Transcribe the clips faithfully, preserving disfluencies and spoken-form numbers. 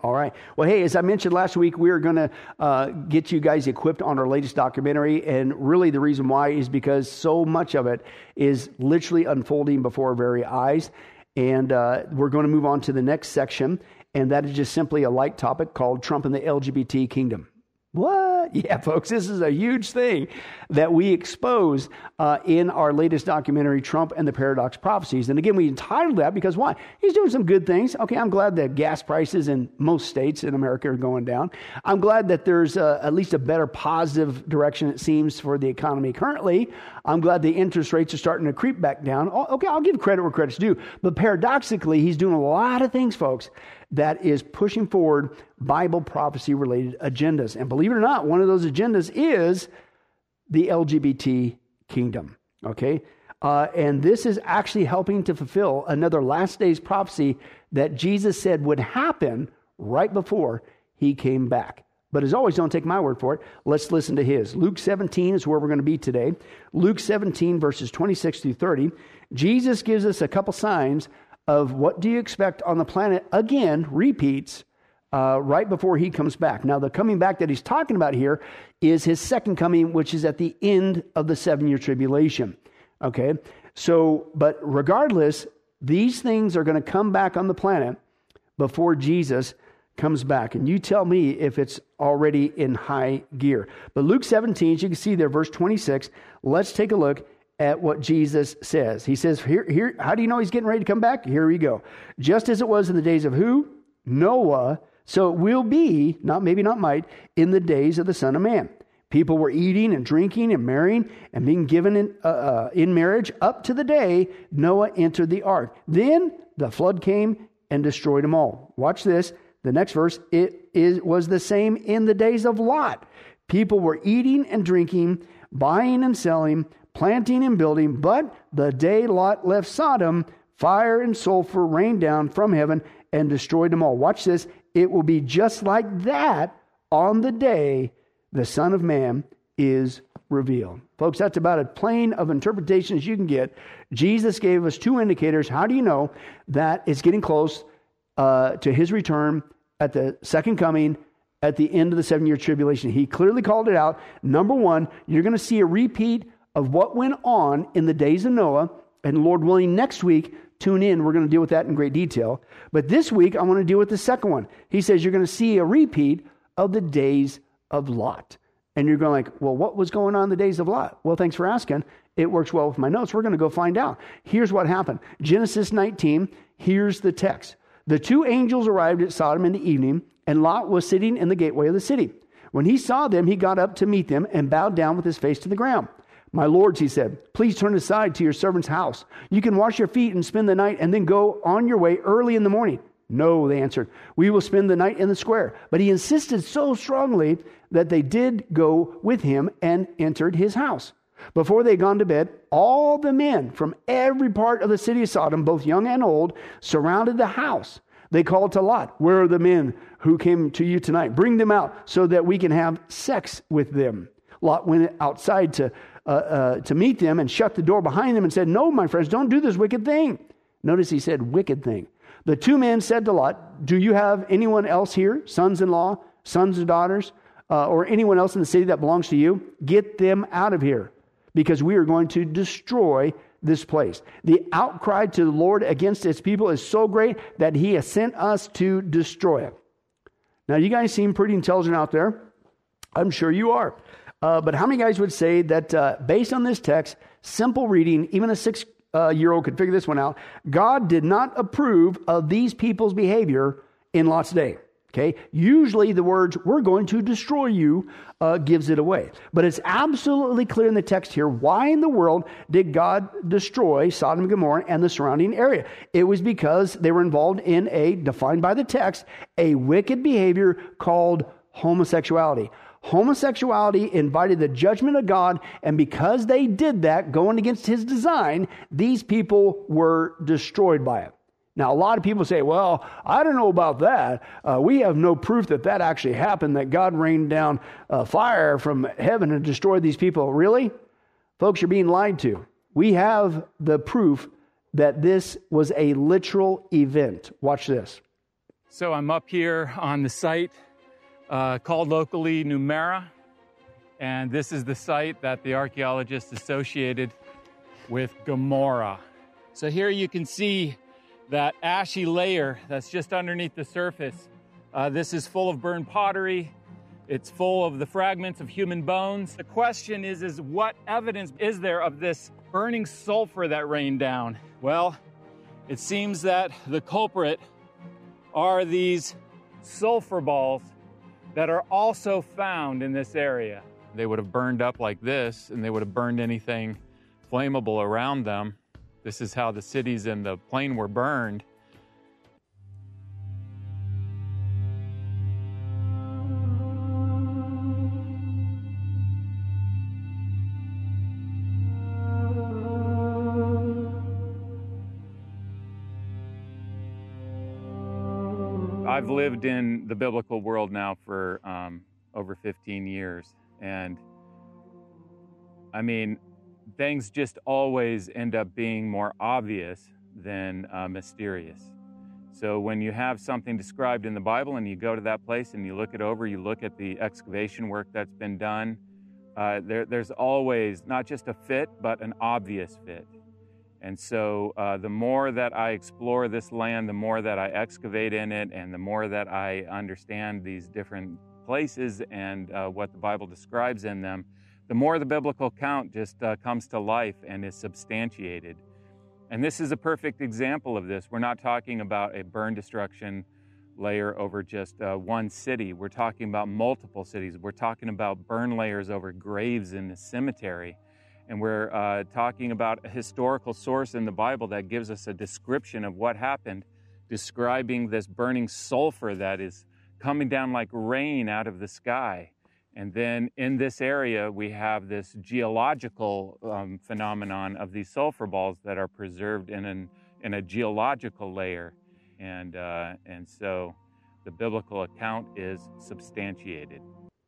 All right. Well, hey, as I mentioned last week, we are going to uh, get you guys equipped on our latest documentary. And really the reason why is because so much of it is literally unfolding before our very eyes. And uh, we're going to move on to the next section. And that is just simply a light topic called Trump and the L G B T kingdom. What? Yeah, folks, this is a huge thing that we expose uh, in our latest documentary, Trump and the Paradox Prophecies. And again, we entitled that because why? He's doing some good things. Okay, I'm glad that gas prices in most states in America are going down. I'm glad that there's uh, at least a better positive direction, it seems, for the economy currently. I'm glad the interest rates are starting to creep back down. Okay, I'll give credit where credit's due. But paradoxically, he's doing a lot of things, folks, that is pushing forward Bible prophecy-related agendas. And believe it or not, one of those agendas is the L G B T kingdom, okay? Uh, and this is actually helping to fulfill another last days prophecy that Jesus said would happen right before he came back. But as always, don't take my word for it. Let's listen to his. Luke seventeen is where we're going to be today. Luke seventeen, verses twenty-six through thirty. Jesus gives us a couple signs of what do you expect on the planet, again, repeats, uh, right before he comes back. Now, the coming back that he's talking about here is his second coming, which is at the end of the seven-year tribulation. Okay? So, but regardless, these things are going to come back on the planet before Jesus comes back. And you tell me if it's already in high gear. But Luke seventeen, as you can see there, verse twenty-six, let's take a look at what Jesus says. He says, here, here, how do you know he's getting ready to come back? Here we go. Just as it was in the days of who? Noah. So it will be, not maybe not might, in the days of the Son of Man. People were eating and drinking and marrying and being given in, uh, uh, in marriage up to the day Noah entered the ark. Then the flood came and destroyed them all. Watch this. The next verse, it is was the same in the days of Lot. People were eating and drinking, buying and selling, planting and building, but the day Lot left Sodom, fire and sulfur rained down from heaven and destroyed them all. Watch this. It will be just like that on the day the Son of Man is revealed. Folks, that's about as plain of interpretation as you can get. Jesus gave us two indicators. How do you know that it's getting close uh, to his return at the second coming, at the end of the seven-year tribulation? He clearly called it out. Number one, you're going to see a repeat of what went on in the days of Noah. And Lord willing, next week, tune in. We're going to deal with that in great detail. But this week, I want to deal with the second one. He says you're going to see a repeat of the days of Lot. And you're going like, well, what was going on in the days of Lot? Well, thanks for asking. It works well with my notes. We're going to go find out. Here's what happened. Genesis nineteen, here's the text. The two angels arrived at Sodom in the evening, and Lot was sitting in the gateway of the city. When he saw them, he got up to meet them and bowed down with his face to the ground. My lords, he said, please turn aside to your servant's house. You can wash your feet and spend the night and then go on your way early in the morning. No, they answered, we will spend the night in the square. But he insisted so strongly that they did go with him and entered his house. Before they had gone to bed, all the men from every part of the city of Sodom, both young and old, surrounded the house. They called to Lot, where are the men who came to you tonight? Bring them out so that we can have sex with them. Lot went outside to uh, uh, to meet them and shut the door behind them and said, no, my friends, don't do this wicked thing. Notice he said wicked thing. The two men said to Lot, do you have anyone else here, sons-in-law, sons and daughters, uh, or anyone else in the city that belongs to you? Get them out of here, because we are going to destroy this place. The outcry to the Lord against its people is so great that he has sent us to destroy it. Now, you guys seem pretty intelligent out there. I'm sure you are. Uh, but how many guys would say that uh, based on this text, simple reading, even a six-year-old could figure this one out, God did not approve of these people's behavior in Lot's day? Okay, usually the words, we're going to destroy you, uh, gives it away. But it's absolutely clear in the text here, why in the world did God destroy Sodom and Gomorrah and the surrounding area? It was because they were involved in a, defined by the text, a wicked behavior called homosexuality. Homosexuality invited the judgment of God, and because they did that, going against his design, these people were destroyed by it. Now, a lot of people say, well, I don't know about that. Uh, we have no proof that that actually happened, that God rained down uh, fire from heaven and destroyed these people. Really? Folks, you're being lied to. We have the proof that this was a literal event. Watch this. So I'm up here on the site uh, called locally Numera, and this is the site that the archaeologists associated with Gomorrah. So here you can see that ashy layer that's just underneath the surface. Uh, this is full of burned pottery. It's full of the fragments of human bones. The question is, is what evidence is there of this burning sulfur that rained down? Well, it seems that the culprit are these sulfur balls that are also found in this area. They would have burned up like this, and they would have burned anything flammable around them. This is how the cities in the plain were burned. I've lived in the biblical world now for um, over fifteen years, and I mean, things just always end up being more obvious than uh, mysterious. So when you have something described in the Bible and you go to that place and you look it over, you look at the excavation work that's been done, uh, there, there's always not just a fit, but an obvious fit. And so uh, the more that I explore this land, the more that I excavate in it, and the more that I understand these different places and uh, what the Bible describes in them, the more the biblical account just uh, comes to life and is substantiated. And this is a perfect example of this. We're not talking about a burn destruction layer over just uh, one city. We're talking about multiple cities. We're talking about burn layers over graves in the cemetery. And we're uh, talking about a historical source in the Bible that gives us a description of what happened, describing this burning sulfur that is coming down like rain out of the sky. And then in this area, we have this geological um, phenomenon of these sulfur balls that are preserved in, an, in a geological layer. And, uh, and so the biblical account is substantiated.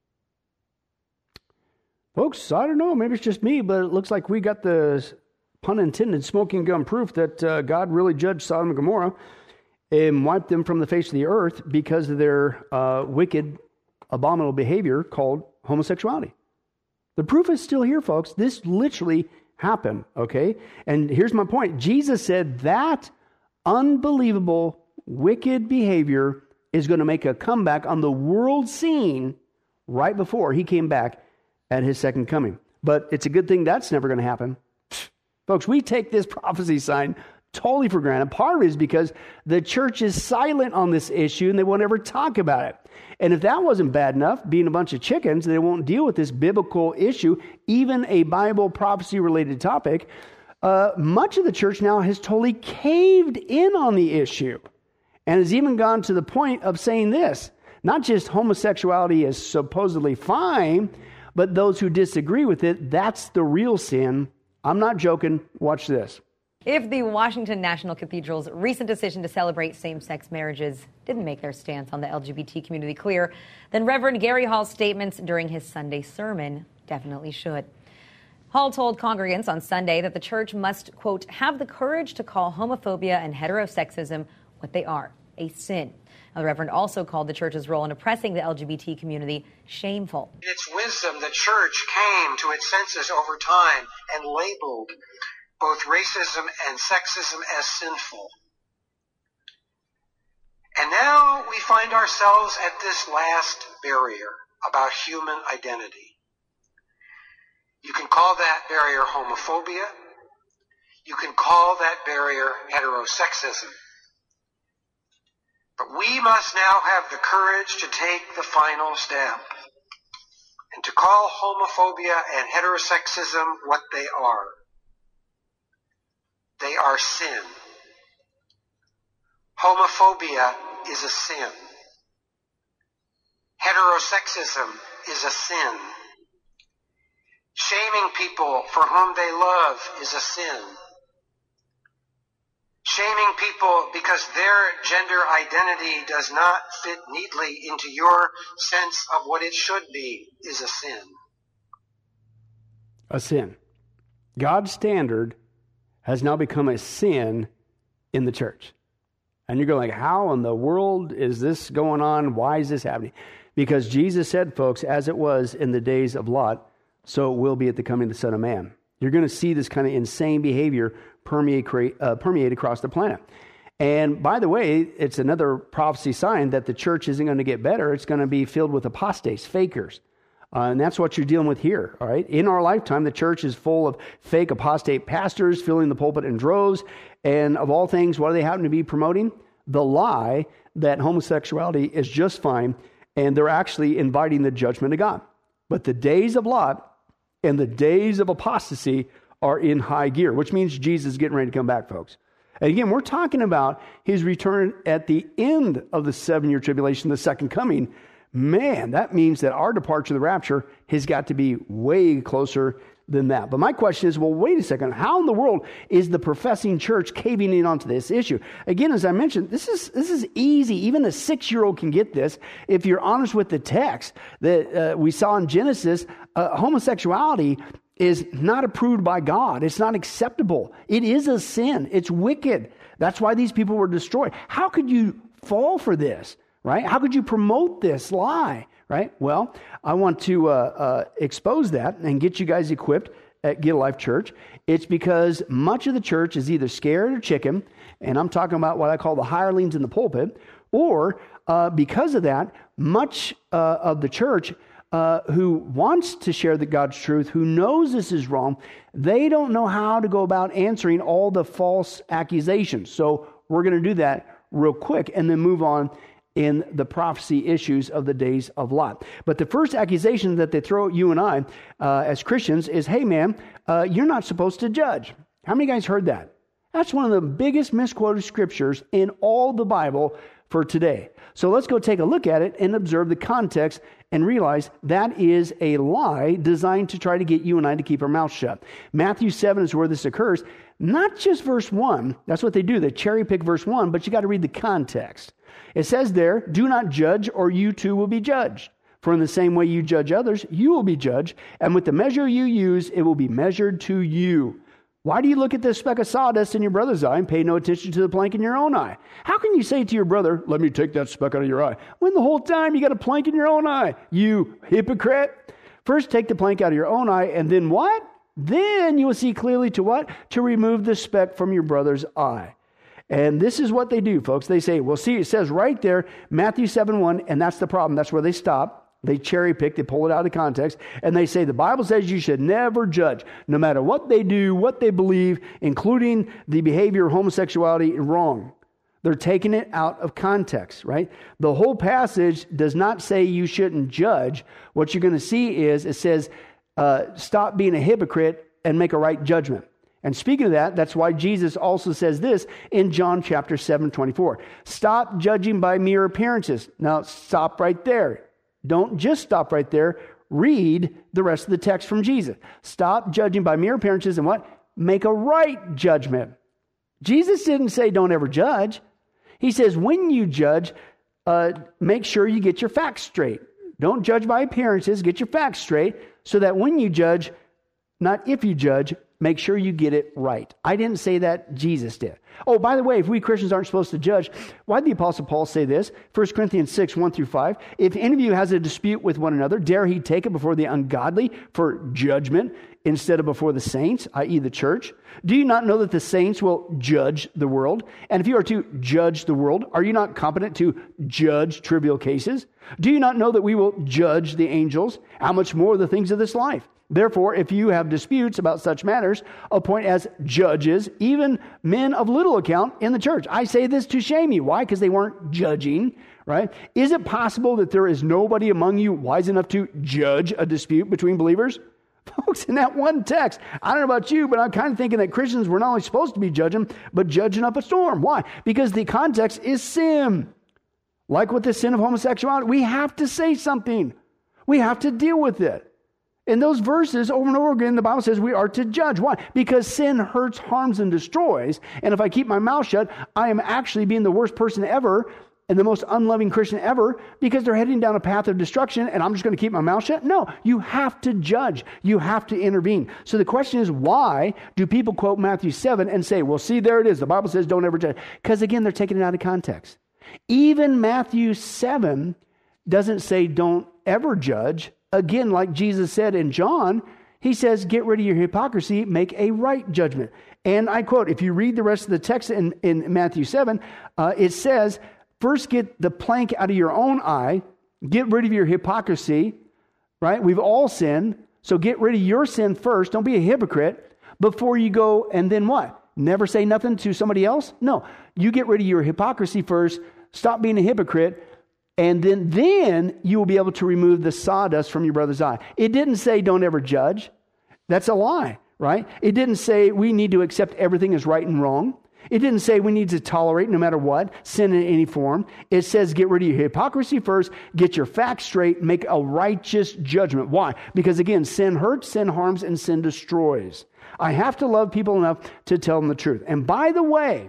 Folks, I don't know, maybe it's just me, but it looks like we got the, pun intended, smoking gun proof that uh, God really judged Sodom and Gomorrah and wiped them from the face of the earth because of their uh, wicked, abominable behavior called homosexuality. The proof is still here, folks. This literally happened, okay? And here's my point. Jesus said that unbelievable, wicked behavior is going to make a comeback on the world scene right before he came back at his second coming. But it's a good thing that's never going to happen. Folks, we take this prophecy sign totally for granted. Part of it is because the church is silent on this issue and they won't ever talk about it. And if that wasn't bad enough, being a bunch of chickens, they won't deal with this biblical issue, even a Bible prophecy-related topic, uh, much of the church now has totally caved in on the issue and has even gone to the point of saying this, not just homosexuality is supposedly fine, but those who disagree with it, that's the real sin. I'm not joking. Watch this. If the Washington National Cathedral's recent decision to celebrate same-sex marriages didn't make their stance on the L G B T community clear, then Reverend Gary Hall's statements during his Sunday sermon definitely should. Hall told congregants on Sunday that the church must, quote, have the courage to call homophobia and heterosexism what they are, a sin. Now, the Reverend also called the church's role in oppressing the L G B T community shameful. In its wisdom, the church came to its senses over time and labeled both racism and sexism as sinful. And now we find ourselves at this last barrier about human identity. You can call that barrier homophobia. You can call that barrier heterosexism. But we must now have the courage to take the final step and to call homophobia and heterosexism what they are. They are sin. Homophobia is a sin. Heterosexism is a sin. Shaming people for whom they love is a sin. Shaming people because their gender identity does not fit neatly into your sense of what it should be is a sin. A sin. God's standard has now become a sin in the church. And you're going like, how in the world is this going on? Why is this happening? Because Jesus said, folks, as it was in the days of Lot, so it will be at the coming of the Son of Man. You're going to see this kind of insane behavior permeate, uh, permeate across the planet. And by the way, it's another prophecy sign that the church isn't going to get better. It's going to be filled with apostates, fakers. Uh, and that's what you're dealing with here, all right? In our lifetime, the church is full of fake apostate pastors filling the pulpit in droves. And of all things, what do they happen to be promoting? The lie that homosexuality is just fine, and they're actually inviting the judgment of God. But the days of Lot and the days of apostasy are in high gear, which means Jesus is getting ready to come back, folks. And again, we're talking about his return at the end of the seven-year tribulation, the second coming. Man, that means that our departure, the rapture, has got to be way closer than that. But my question is, well, wait a second. How in the world is the professing church caving in onto this issue? Again, as I mentioned, this is this is easy. Even a six-year-old can get this if you're honest with the text that uh, we saw in Genesis. Uh, homosexuality is not approved by God. It's not acceptable. It is a sin. It's wicked. That's why these people were destroyed. How could you fall for this, right? How could you promote this lie, right? Well, I want to uh, uh, expose that and get you guys equipped at Get a Life Church. It's because much of the church is either scared or chicken, and I'm talking about what I call the hirelings in the pulpit, or uh, because of that, much uh, of the church Uh, who wants to share the God's truth, who knows this is wrong, they don't know how to go about answering all the false accusations. So we're going to do that real quick and then move on in the prophecy issues of the days of Lot. But the first accusation that they throw at you and I uh, as Christians is, hey man, uh, you're not supposed to judge. How many guys heard that? That's one of the biggest misquoted scriptures in all the Bible for today. So let's go take a look at it and observe the context and realize that is a lie designed to try to get you and I to keep our mouths shut. Matthew seven is where this occurs. Not just verse one. That's what they do. They cherry pick verse one, but you got to read the context. It says there, do not judge or you too will be judged. For in the same way you judge others, you will be judged. And with the measure you use, it will be measured to you. Why do you look at this speck of sawdust in your brother's eye and pay no attention to the plank in your own eye? How can you say to your brother, let me take that speck out of your eye, when the whole time you got a plank in your own eye? You hypocrite. First take the plank out of your own eye, and then what? Then you will see clearly to what? To remove the speck from your brother's eye. And this is what they do, folks. They say, well, see, it says right there, Matthew seven one, and that's the problem. That's where they stop. They cherry pick, they pull it out of context, and they say the Bible says you should never judge, no matter what they do, what they believe, including the behavior of homosexuality, wrong. They're taking it out of context, right? The whole passage does not say you shouldn't judge. What you're going to see is it says, uh, stop being a hypocrite and make a right judgment. And speaking of that, that's why Jesus also says this in John chapter seven, twenty-four. Stop judging by mere appearances. Now, stop right there. Don't just stop right there. Read the rest of the text from Jesus. Stop judging by mere appearances and what? Make a right judgment. Jesus didn't say don't ever judge. He says when you judge, uh, make sure you get your facts straight. Don't judge by appearances. Get your facts straight so that when you judge, not if you judge, make sure you get it right. I didn't say that. Jesus did. Oh, by the way, if we Christians aren't supposed to judge, why did the Apostle Paul say this? First Corinthians six, one through five. If any of you has a dispute with one another, dare he take it before the ungodly for judgment instead of before the saints, that is the church? Do you not know that the saints will judge the world? And if you are to judge the world, are you not competent to judge trivial cases? Do you not know that we will judge the angels? How much more the things of this life? Therefore, if you have disputes about such matters, appoint as judges, even men of little account in the church. I say this to shame you. Why? Because they weren't judging, right? Is it possible that there is nobody among you wise enough to judge a dispute between believers? Folks, in that one text, I don't know about you, but I'm kind of thinking that Christians were not only supposed to be judging, but judging up a storm. Why? Because the context is sin. Like with the sin of homosexuality, we have to say something. We have to deal with it. In those verses, over and over again, the Bible says we are to judge. Why? Because sin hurts, harms, and destroys. And if I keep my mouth shut, I am actually being the worst person ever. and the most unloving Christian ever because they're heading down a path of destruction and I'm just going to keep my mouth shut? No, you have to judge. You have to intervene. So the question is, why do people quote Matthew seven and say, well, see, there it is. The Bible says don't ever judge. Because again, they're taking it out of context. Even Matthew seven doesn't say don't ever judge. Again, like Jesus said in John, he says, get rid of your hypocrisy, make a right judgment. And I quote, if you read the rest of the text in, in Matthew seven, uh, it says, first get the plank out of your own eye, get rid of your hypocrisy, right? We've all sinned, so get rid of your sin first. Don't be a hypocrite before you go, and then what? Never say nothing to somebody else? No, you get rid of your hypocrisy first, stop being a hypocrite, and then, then you will be able to remove the sawdust from your brother's eye. It didn't say don't ever judge. That's a lie, right? It didn't say we need to accept everything as right and wrong. It didn't say we need to tolerate no matter what, sin in any form. It says get rid of your hypocrisy first, get your facts straight, make a righteous judgment. Why? Because again, sin hurts, sin harms, and sin destroys. I have to love people enough to tell them the truth. And by the way,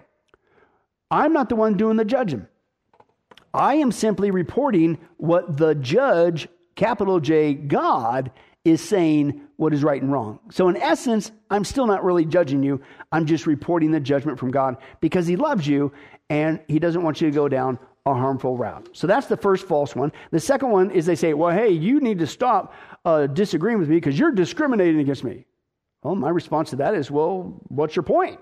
I'm not the one doing the judging. I am simply reporting what the judge, capital J, God, is saying what is right and wrong. So in essence, I'm still not really judging you. I'm just reporting the judgment from God because he loves you and he doesn't want you to go down a harmful route. So that's the first false one. The second one is they say, well, hey, you need to stop uh, disagreeing with me because you're discriminating against me. Well, my response to that is, well, what's your point?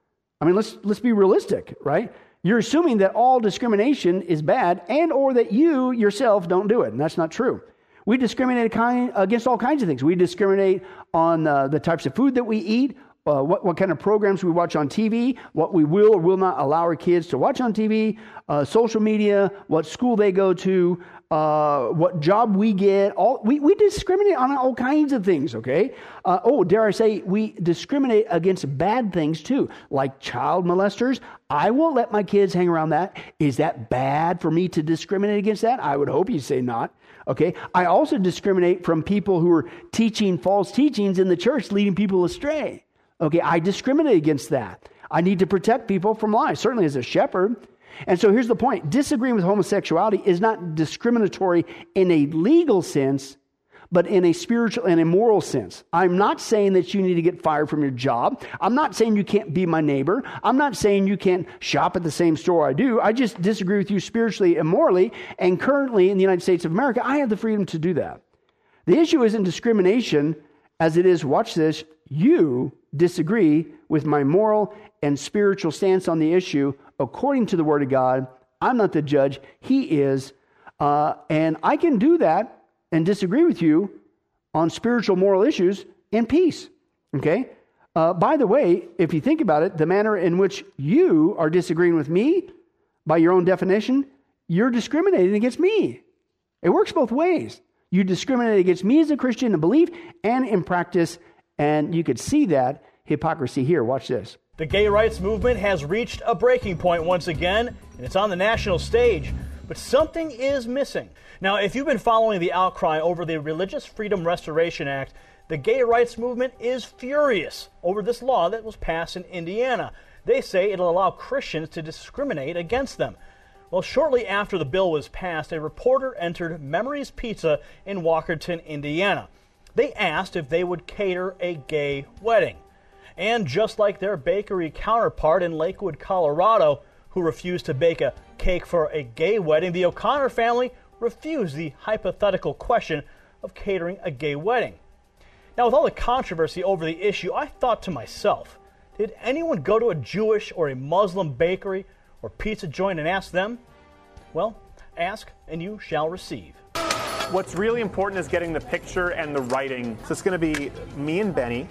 I mean, let's let's be realistic, right? You're assuming that all discrimination is bad and or that you yourself don't do it, and that's not true. We discriminate against all kinds of things. We discriminate on uh, the types of food that we eat, uh, what, what kind of programs we watch on T V, what we will or will not allow our kids to watch on T V, uh, social media, what school they go to, uh, what job we get. All we, we discriminate on all kinds of things, okay? Uh, oh, dare I say, we discriminate against bad things too, like child molesters. I won't let my kids hang around that. Is that bad for me to discriminate against that? I would hope you'd say not. Okay, I also discriminate from people who are teaching false teachings in the church, leading people astray. Okay, I discriminate against that. I need to protect people from lies, certainly as a shepherd. And so here's the point. Disagreeing with homosexuality is not discriminatory in a legal sense, but in a spiritual and a moral sense. I'm not saying that you need to get fired from your job. I'm not saying you can't be my neighbor. I'm not saying you can't shop at the same store I do. I just disagree with you spiritually and morally. And currently in the United States of America, I have the freedom to do that. The issue isn't discrimination as it is, watch this, you disagree with my moral and spiritual stance on the issue according to the Word of God. I'm not the judge. He is. Uh, and I can do that and disagree with you on spiritual moral issues in peace, okay? Uh, by the way, if you think about it, the manner in which you are disagreeing with me, by your own definition, you're discriminating against me. It works both ways. You discriminate against me as a Christian in belief and in practice, and you could see that hypocrisy here. Watch this. The gay rights movement has reached a breaking point once again, and it's on the national stage. But something is missing. Now, if you've been following the outcry over the Religious Freedom Restoration Act, the gay rights movement is furious over this law that was passed in Indiana. They say it'll allow Christians to discriminate against them. Well, shortly after the bill was passed, a reporter entered Memories Pizza in Walkerton, Indiana. They asked if they would cater a gay wedding. And just like their bakery counterpart in Lakewood, Colorado, who refused to bake a cake for a gay wedding, the O'Connor family refused the hypothetical question of catering a gay wedding. Now, with all the controversy over the issue, I thought to myself, did anyone go to a Jewish or a Muslim bakery or pizza joint and ask them? Well, ask and you shall receive. What's really important is getting the picture and the writing. So it's going to be me and Benny,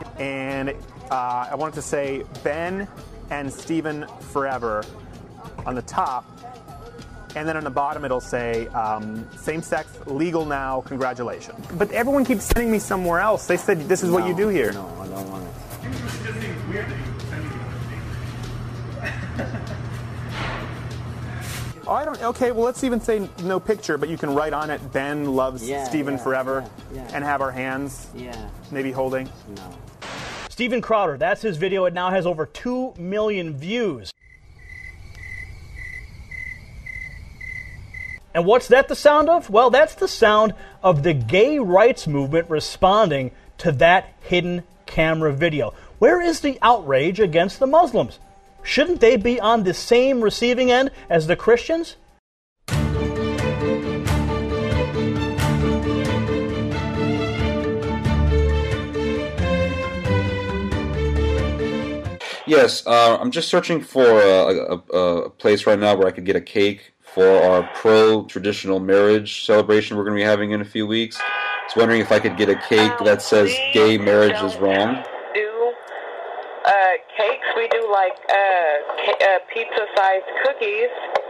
and uh, I wanted to say Ben and Stephen forever on the top, and then on the bottom it'll say um, same-sex legal now, congratulations. But everyone keeps sending me somewhere else. They said this is no, what you do here. No, I don't want it. It just seems weird that you would send me these. Oh, I don't. Okay, well, let's even say no picture, but you can write on it Ben loves yeah, Stephen yeah, forever, yeah, yeah. and have our hands yeah. maybe holding. No. Steven Crowder, that's his video. It now has over two million views. And what's that the sound of? Well, that's the sound of the gay rights movement responding to that hidden camera video. Where is the outrage against the Muslims? Shouldn't they be on the same receiving end as the Christians? Yes, uh, I'm just searching for a, a, a place right now where I could get a cake for our pro-traditional marriage celebration we're going to be having in a few weeks. I was wondering if I could get a cake that says gay marriage is wrong. Do uh, cakes? We do like uh, ca- uh, pizza-sized cookies.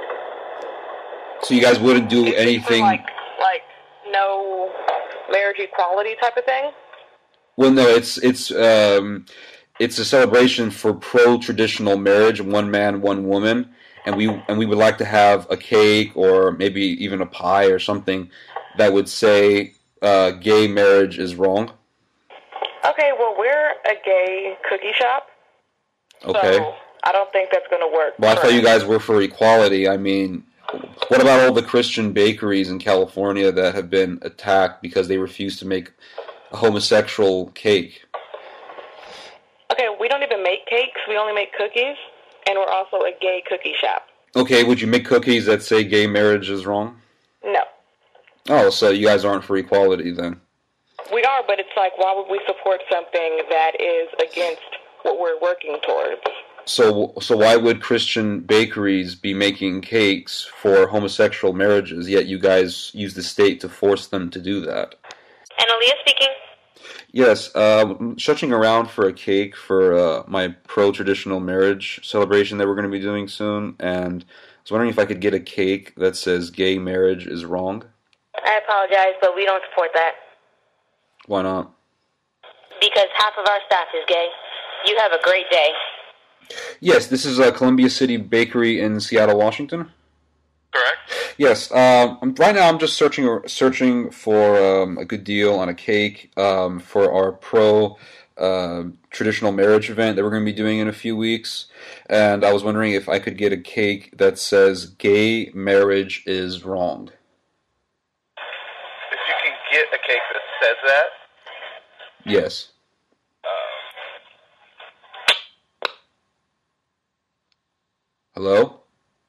So you guys wouldn't do Is it for, anything... like, like no marriage equality type of thing? Well, no, it's it's um, it's a celebration for pro-traditional marriage, one man, one woman, and we and we would like to have a cake or maybe even a pie or something that would say uh, gay marriage is wrong. Okay, well, we're a gay cookie shop. Okay. So I don't think that's going to work. Well, I thought you guys were for equality. I mean, what about all the Christian bakeries in California that have been attacked because they refuse to make a homosexual cake? Okay, we don't even make cakes. We only make cookies, and we're also a gay cookie shop. Okay, would you make cookies that say gay marriage is wrong? No. Oh, so you guys aren't for equality then? We are, but it's like, why would we support something that is against what we're working towards? So, so why would Christian bakeries be making cakes for homosexual marriages, yet you guys use the state to force them to do that? And Aaliyah speaking. Yes, uh, I'm searching around for a cake for uh, my pro-traditional marriage celebration that we're going to be doing soon, and I was wondering if I could get a cake that says gay marriage is wrong. I apologize, but we don't support that. Why not? Because half of our staff is gay. You have a great day. Yes, this is a Columbia City Bakery in Seattle, Washington. Correct. Yes. Um, right now, I'm just searching searching for um, a good deal on a cake um, for our pro uh, traditional marriage event that we're going to be doing in a few weeks, and I was wondering if I could get a cake that says "Gay marriage is wrong." If you can get a cake that says that. Yes. Um, Hello?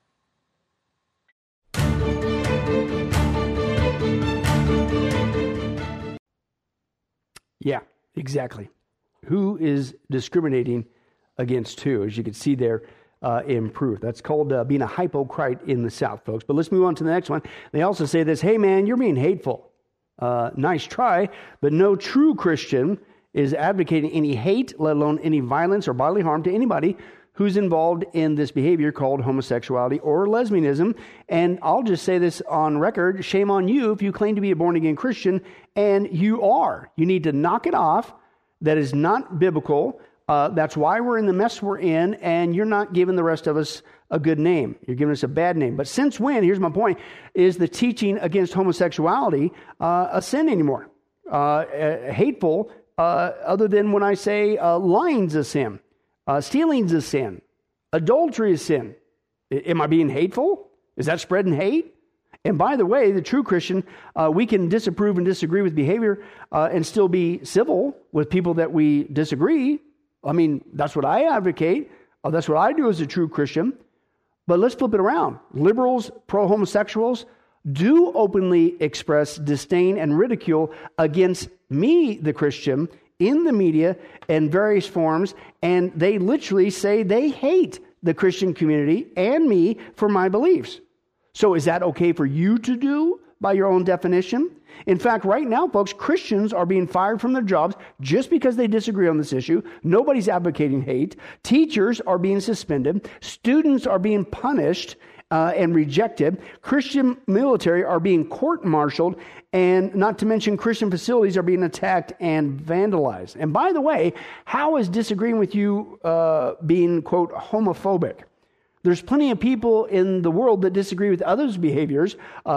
Yeah, exactly. Who is discriminating against who, as you can see there uh, in proof. That's called uh, being a hypocrite in the South, folks. But let's move on to the next one. They also say this, hey, man, you're being hateful. Uh, nice try, but no true Christian is advocating any hate, let alone any violence or bodily harm to anybody who's involved in this behavior called homosexuality or lesbianism. And I'll just say this on record, shame on you if you claim to be a born-again Christian, and you are. You need to knock it off. That is not biblical. Uh, that's why we're in the mess we're in, and you're not giving the rest of us a good name. You're giving us a bad name. But since when, here's my point, is the teaching against homosexuality uh, a sin anymore? Uh, uh, hateful, uh, other than when I say uh, lying's a sin. Uh, stealing's a sin. Adultery is sin. I, am I being hateful? Is that spreading hate? And by the way, the true Christian, uh, we can disapprove and disagree with behavior uh, and still be civil with people that we disagree. I mean, that's what I advocate. Uh, that's what I do as a true Christian. But let's flip it around. Liberals, pro-homosexuals, do openly express disdain and ridicule against me, the Christian, in the media in various forms, and they literally say they hate the Christian community and me for my beliefs. So is that okay for you to do by your own definition? In fact, right now, folks, Christians are being fired from their jobs just because they disagree on this issue. Nobody's advocating hate. Teachers are being suspended. Students are being punished uh, and rejected. Christian military are being court-martialed. And not to mention Christian facilities are being attacked and vandalized. And by the way, how is disagreeing with you uh, being, quote, homophobic? There's plenty of people in the world that disagree with others' behaviors. Uh,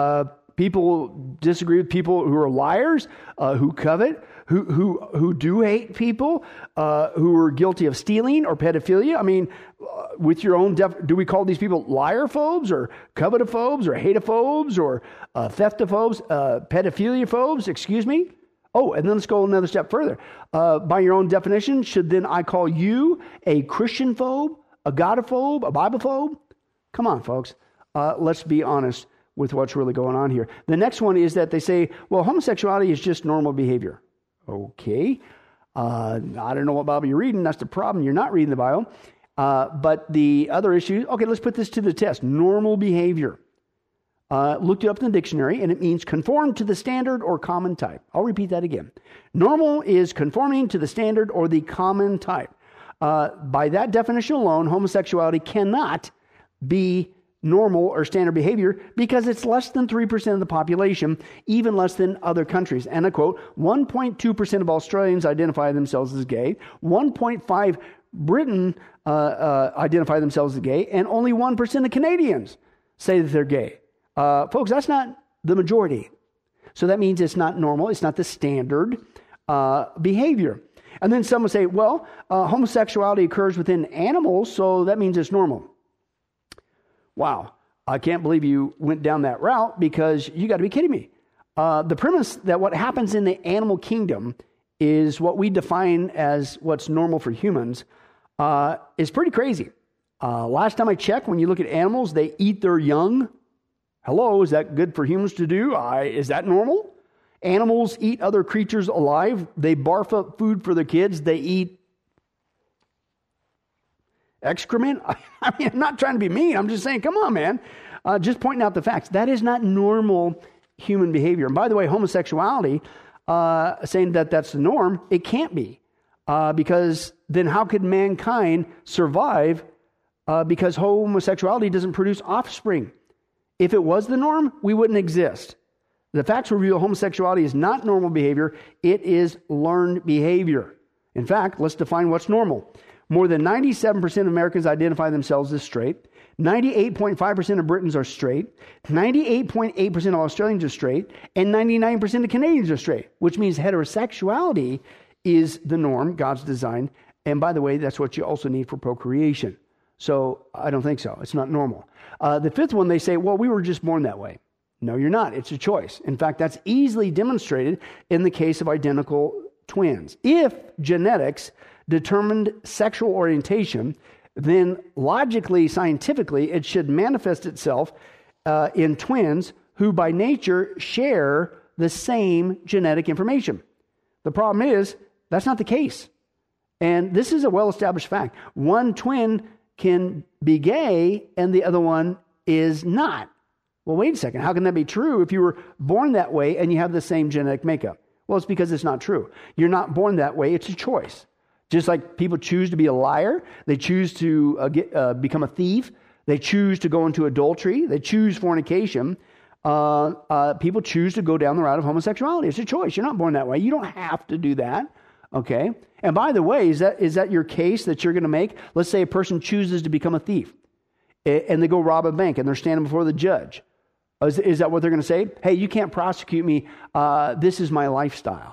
people disagree with people who are liars, uh, who covet, who who who do hate people, uh, who are guilty of stealing or pedophilia. I mean, uh, with your own, def- do we call these people liar-phobes or covet-phobes or hate-phobes or uh, theft-phobes, uh, pedophilia-phobes, excuse me? Oh, and then let's go another step further. Uh, by your own definition, should then I call you a Christian phobe, a God-phobe, a Bible-phobe? Come on, folks. Uh, let's be honest with what's really going on here. The next one is that they say, well, homosexuality is just normal behavior. Okay. Uh, I don't know what Bible you're reading. That's the problem. You're not reading the Bible. Uh, but the other issue, okay, let's put this to the test. Normal behavior. Uh, looked it up in the dictionary, and it means conform to the standard or common type. I'll repeat that again. Normal is conforming to the standard or the common type. Uh, by that definition alone, homosexuality cannot be normal or standard behavior because it's less than three percent of the population, even less than other countries. And I quote, one point two percent of Australians identify themselves as gay, one point five percent Britain uh, uh, identify themselves as gay, and only one percent of Canadians say that they're gay. Uh, folks, that's not the majority. So that means it's not normal. It's not the standard uh, behavior. And then some will say, well, uh, homosexuality occurs within animals, so that means it's normal. Wow, I can't believe you went down that route because you got to be kidding me. Uh, the premise that what happens in the animal kingdom is what we define as what's normal for humans uh, is pretty crazy. Uh, last time I checked, when you look at animals, they eat their young. Hello, is that good for humans to do? I, is that normal? Animals eat other creatures alive. They barf up food for their kids. They eat excrement. I mean, I'm not trying to be mean. I'm just saying, come on, man. Uh, just pointing out the facts. That is not normal human behavior. And by the way, homosexuality, uh, saying that that's the norm, it can't be. Uh, because then how could mankind survive? Uh, because homosexuality doesn't produce offspring. If it was the norm, we wouldn't exist. The facts reveal homosexuality is not normal behavior. It is learned behavior. In fact, let's define what's normal. More than ninety-seven percent of Americans identify themselves as straight. ninety-eight point five percent of Britons are straight. ninety-eight point eight percent of Australians are straight. And ninety-nine percent of Canadians are straight, which means heterosexuality is the norm, God's design. And by the way, that's what you also need for procreation. So I don't think so. It's not normal. Uh, the fifth one, they say, well, we were just born that way. No, you're not. It's a choice. In fact, that's easily demonstrated in the case of identical twins. If genetics determined sexual orientation, then logically, scientifically, it should manifest itself uh, in twins who by nature share the same genetic information. The problem is, that's not the case. And this is a well-established fact. One twin can be gay and the other one is not. Well, wait a second. How can that be true if you were born that way and you have the same genetic makeup? Well, it's because it's not true. You're not born that way. It's a choice. Just like people choose to be a liar, they choose to uh, get, uh, become a thief, they choose to go into adultery, they choose fornication. Uh, uh, people choose to go down the route of homosexuality. It's a choice. You're not born that way. You don't have to do that. Okay? And by the way, is that is that your case that you're going to make? Let's say a person chooses to become a thief and they go rob a bank and they're standing before the judge. Is, is that what they're going to say? Hey, you can't prosecute me. Uh, this is my lifestyle.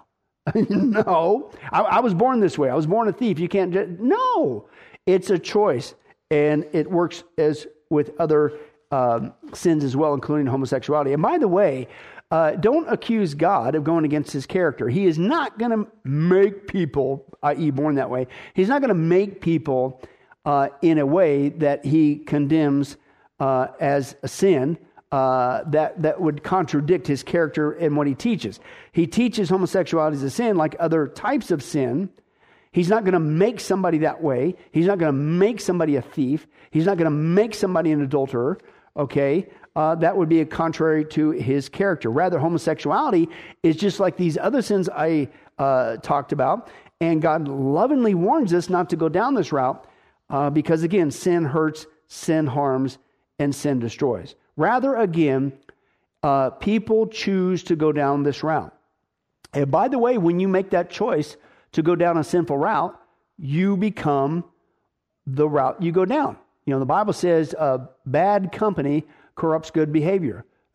No, I, I was born this way. I was born a thief. You can't. Ju- no, it's a choice. And it works as with other um, sins as well, including homosexuality. And by the way, uh, don't accuse God of going against his character. He is not going to make people, that is born that way. He's not going to make people uh, in a way that he condemns uh, as a sin. Uh, that, that would contradict his character and what he teaches. He teaches homosexuality as a sin like other types of sin. He's not going to make somebody that way. He's not going to make somebody a thief. He's not going to make somebody an adulterer. Okay? Uh, that would be a contrary to his character. Rather, homosexuality is just like these other sins I uh, talked about. And God lovingly warns us not to go down this route uh, because, again, sin hurts, sin harms, and sin destroys. Rather, again, uh, people choose to go down this route. And by the way, when you make that choice to go down a sinful route, you become the route you go down. You know, the Bible says uh, bad company corrupts good behavior.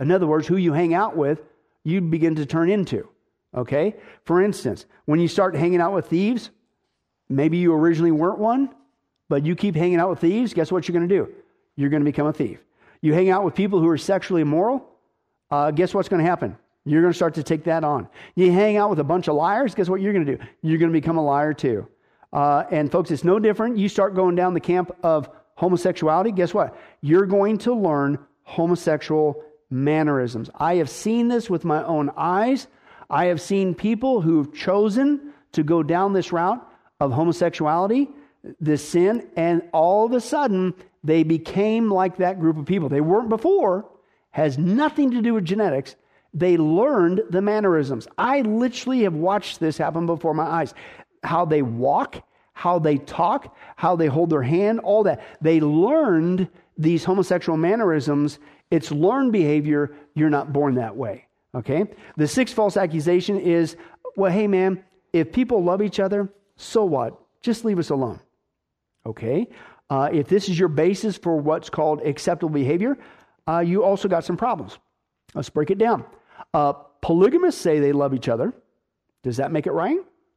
In other words, who you hang out with, you begin to turn into. Okay? For instance, when you start hanging out with thieves, maybe you originally weren't one, but you keep hanging out with thieves, guess what you're going to do? You're going to become a thief. You hang out with people who are sexually immoral, uh, guess what's going to happen? You're going to start to take that on. You hang out with a bunch of liars, guess what you're going to do? You're going to become a liar too. Uh, and folks, it's no different. You start going down the camp of homosexuality, guess what? You're going to learn homosexual mannerisms. I have seen this with my own eyes. I have seen people who've chosen to go down this route of homosexuality, this sin, and all of a sudden they became like that group of people. They weren't before, has nothing to do with genetics. They learned the mannerisms. I literally have watched this happen before my eyes. How they walk, how they talk, how they hold their hand, all that. They learned these homosexual mannerisms. It's learned behavior. You're not born that way. Okay? The sixth false accusation is, well, hey man, if people love each other, so what? Just leave us alone. Okay? Uh, if this is your basis for what's called acceptable behavior, uh, you also got some problems. Let's break it down. Uh, polygamists say they love each other. Does that make it right?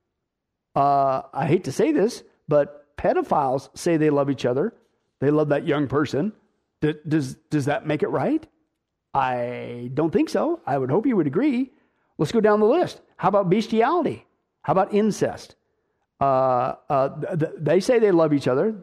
Uh, I hate to say this, but pedophiles say they love each other. They love that young person. D- does, does that make it right? I don't think so. I would hope you would agree. Let's go down the list. How about bestiality? How about incest? Uh, uh, th- they say they love each other.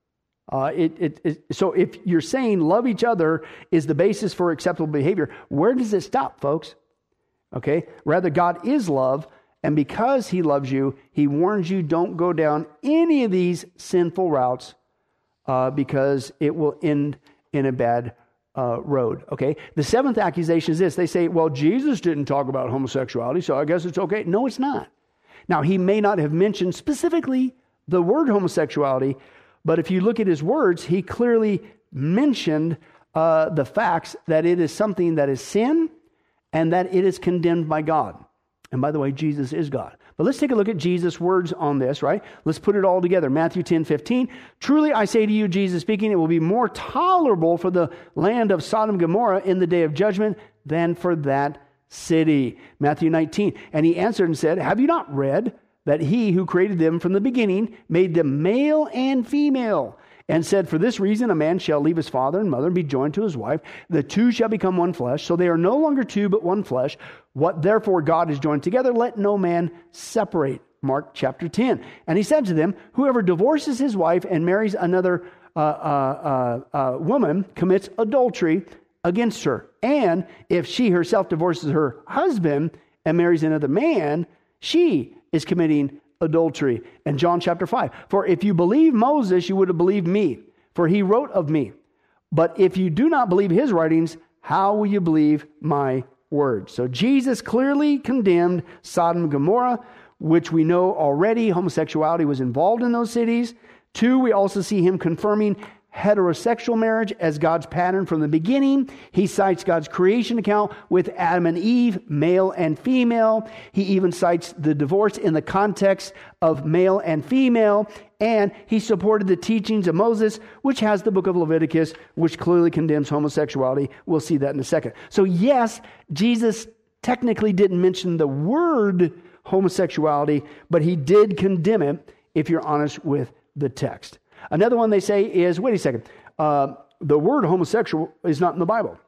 Uh, it, it, it, so if you're saying love each other is the basis for acceptable behavior, where does it stop, folks? Okay? Rather, God is love, and because he loves you, he warns you don't go down any of these sinful routes uh, because it will end in a bad uh, road. Okay? The seventh accusation is this. They say, well, Jesus didn't talk about homosexuality, so I guess it's okay. No, it's not. Now, he may not have mentioned specifically the word homosexuality, but if you look at his words, he clearly mentioned uh, the facts that it is something that is sin and that it is condemned by God. And by the way, Jesus is God. But let's take a look at Jesus' words on this, right? Let's put it all together. Matthew ten fifteen. Truly I say to you, Jesus speaking, it will be more tolerable for the land of Sodom and Gomorrah in the day of judgment than for that city. Matthew nineteen. And he answered and said, have you not read that he who created them from the beginning made them male and female, and said, for this reason a man shall leave his father and mother and be joined to his wife. The two shall become one flesh. So they are no longer two, but one flesh. What therefore God has joined together, let no man separate. Mark chapter ten. And he said to them, whoever divorces his wife and marries another uh, uh, uh, uh, woman commits adultery against her. And if she herself divorces her husband and marries another man, she is committing adultery. And John chapter five. For if you believe Moses, you would have believed me, for he wrote of me. But if you do not believe his writings, how will you believe my words? So Jesus clearly condemned Sodom and Gomorrah, which we know already homosexuality was involved in those cities. Two, we also see him confirming heterosexual marriage as God's pattern from the beginning. He cites God's creation account with Adam and Eve, male and female. He even cites the divorce in the context of male and female. And he supported the teachings of Moses, which has the book of Leviticus, which clearly condemns homosexuality. We'll see that in a second. So yes, Jesus technically didn't mention the word homosexuality, but he did condemn it if you're honest with the text. Another one they say is, wait a second, uh, the word homosexual is not in the Bible.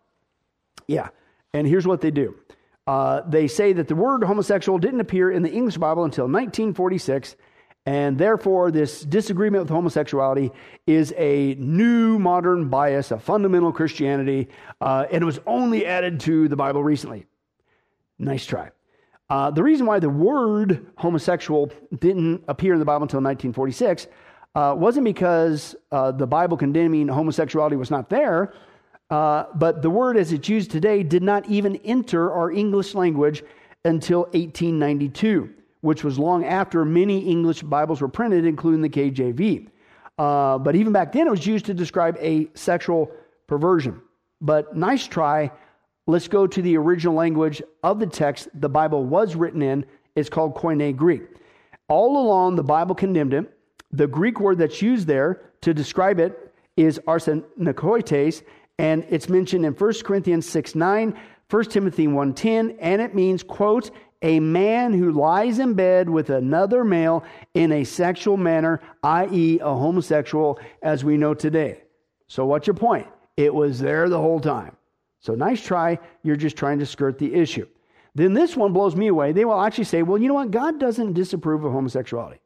Yeah, and here's what they do. Uh, they say that the word homosexual didn't appear in the English Bible until nineteen forty-six, and therefore this disagreement with homosexuality is a new modern bias of fundamental Christianity, uh, and it was only added to the Bible recently. Nice try. Uh, the reason why the word homosexual didn't appear in the Bible until nineteen forty-six Uh, wasn't because uh, the Bible condemning homosexuality was not there, uh, but the word as it's used today did not even enter our English language until eighteen ninety-two, which was long after many English Bibles were printed, including the K J V. Uh, but even back then, it was used to describe a sexual perversion. But nice try. Let's go to the original language of the text the Bible was written in. It's called Koine Greek. All along, the Bible condemned it. The Greek word that's used there to describe it is arsenokoites, And it's mentioned in First Corinthians six nine, First Timothy one ten, and it means, quote, a man who lies in bed with another male in a sexual manner, that is a homosexual, as we know today. So what's your point? It was there the whole time. So nice try. You're just trying to skirt the issue. Then this one blows me away. They will actually say, well, you know what? God doesn't disapprove of homosexuality.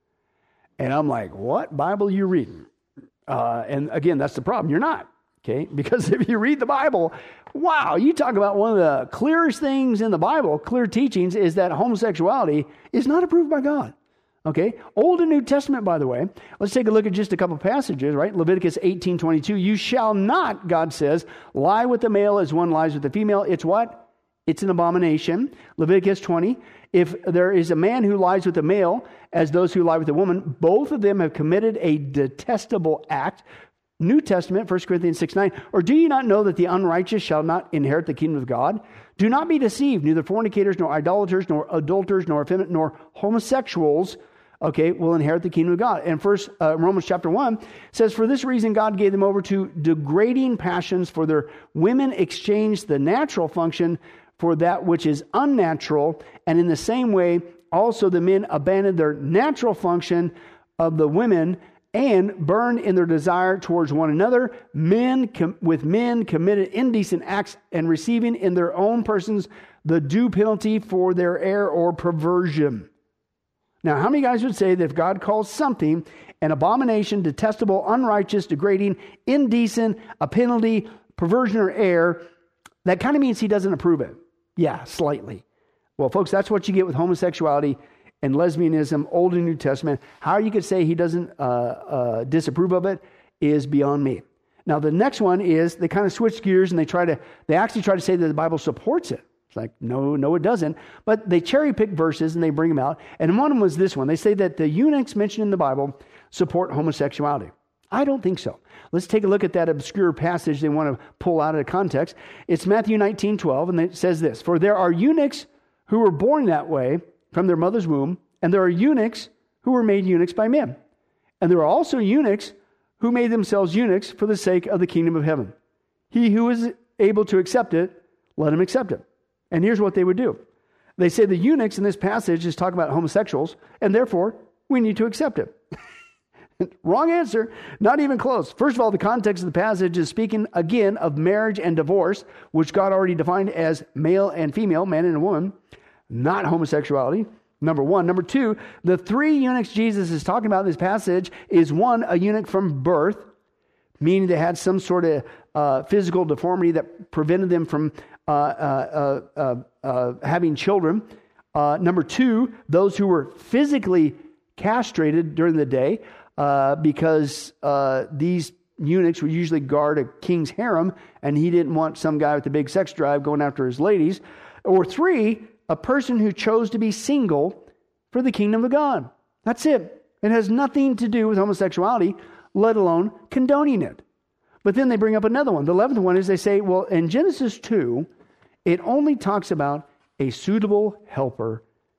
And I'm like, what Bible are you reading? Uh, and again, that's the problem. You're not. Okay? Because if you read the Bible, wow, you talk about one of the clearest things in the Bible, clear teachings, is that homosexuality is not approved by God. Okay? Old and New Testament, by the way. Let's take a look at just a couple passages, right? Leviticus eighteen twenty-two. You shall not, God says, lie with the male as one lies with the female. It's what? It's an abomination. Leviticus twenty. If there is a man who lies with a male as those who lie with a woman, both of them have committed a detestable act. New Testament, First Corinthians six nine. Or do you not know that the unrighteous shall not inherit the kingdom of God? Do not be deceived. Neither fornicators, nor idolaters, nor adulterers, nor effeminate, nor homosexuals, okay, will inherit the kingdom of God. And first, uh, Romans chapter one says, for this reason God gave them over to degrading passions, for their women exchanged the natural function for that which is unnatural. And in the same way, also the men abandoned their natural function of the women and burned in their desire towards one another. Men com- with men committed indecent acts and receiving in their own persons the due penalty for their error or perversion. Now, how many guys would say that if God calls something an abomination, detestable, unrighteous, degrading, indecent, a penalty, perversion, or error, that kind of means he doesn't approve it? Yeah, slightly. Well, folks, that's what you get with homosexuality and lesbianism, Old and New Testament. How you could say he doesn't uh, uh, disapprove of it is beyond me. Now, the next one is they kind of switch gears and they try to, they actually try to say that the Bible supports it. It's like, no, no, it doesn't. But they cherry pick verses and they bring them out. And one of them was this one. They say that the eunuchs mentioned in the Bible support homosexuality. I don't think so. Let's take a look at that obscure passage they want to pull out of context. It's Matthew nineteen twelve, and it says this, for there are eunuchs who were born that way from their mother's womb, and there are eunuchs who were made eunuchs by men. And there are also eunuchs who made themselves eunuchs for the sake of the kingdom of heaven. He who is able to accept it, let him accept it. And here's what they would do. They say the eunuchs in this passage is talking about homosexuals, and therefore we need to accept it. Wrong answer. Not even close. First of all, the context of the passage is speaking again of marriage and divorce, which God already defined as male and female, man and a woman, not homosexuality. Number one. Number two, the three eunuchs Jesus is talking about in this passage is one, a eunuch from birth, meaning they had some sort of uh, physical deformity that prevented them from uh, uh, uh, uh, uh, having children. Uh, number two, those who were physically castrated during the day, uh, because uh, these eunuchs would usually guard a king's harem, and he didn't want some guy with a big sex drive going after his ladies. Or three, a person who chose to be single for the kingdom of God. That's it. It has nothing to do with homosexuality, let alone condoning it. But then they bring up another one. The eleventh one is they say, well, in Genesis two, it only talks about a suitable helper.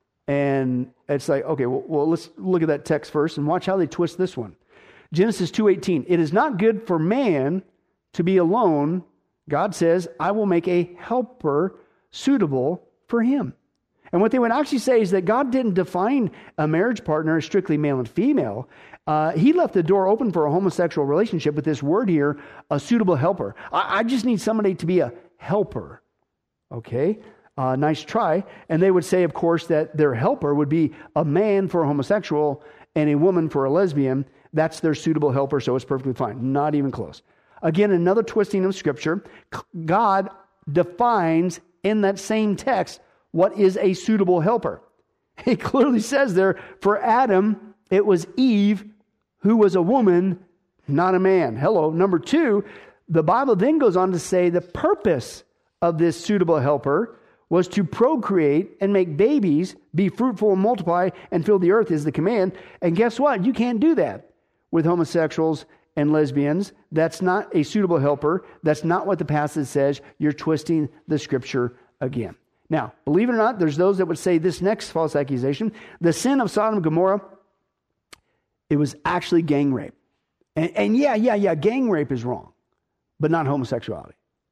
And it's like, okay, well, well let's look at that text first and watch how they twist this one. Genesis two eighteen, it is not good for man to be alone. God says, I will make a helper suitable for him. And what they would actually say is that God didn't define a marriage partner as strictly male and female. Uh, he left the door open for a homosexual relationship with this word here, a suitable helper. I, I just need somebody to be a helper. Okay, uh, nice try. And they would say, of course, that their helper would be a man for a homosexual and a woman for a lesbian. That's their suitable helper, so it's perfectly fine. Not even close. Again, another twisting of Scripture. God defines in that same text what is a suitable helper. It clearly says there, for Adam, it was Eve, who was a woman, not a man. Hello. Number two, the Bible then goes on to say the purpose of this suitable helper was to procreate and make babies, be fruitful and multiply and fill the earth is the command. And guess what? You can't do that with homosexuals and lesbians. That's not a suitable helper. That's not what the passage says. You're twisting the Scripture again. Now, believe it or not, there's those that would say this next false accusation, the sin of Sodom and Gomorrah, it was actually gang rape. And, and yeah, yeah, yeah, gang rape is wrong. but not homosexuality.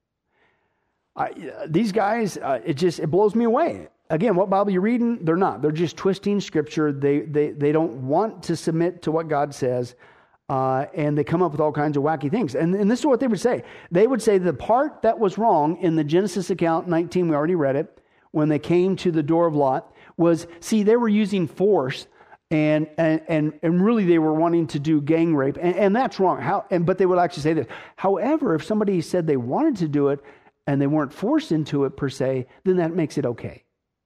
I, these guys, uh, it just, it blows me away. Again, what Bible you're reading, they're not. They're just twisting Scripture. They they they don't want to submit to what God says, uh, and they come up with all kinds of wacky things. And, and this is what they would say. They would say the part that was wrong in the Genesis account nineteen, we already read it, when they came to the door of Lot, was, see, they were using force, and and and, and really they were wanting to do gang rape, and, and that's wrong. How? And but they would actually say this. However, if somebody said they wanted to do it, and they weren't forced into it per se, then that makes it okay.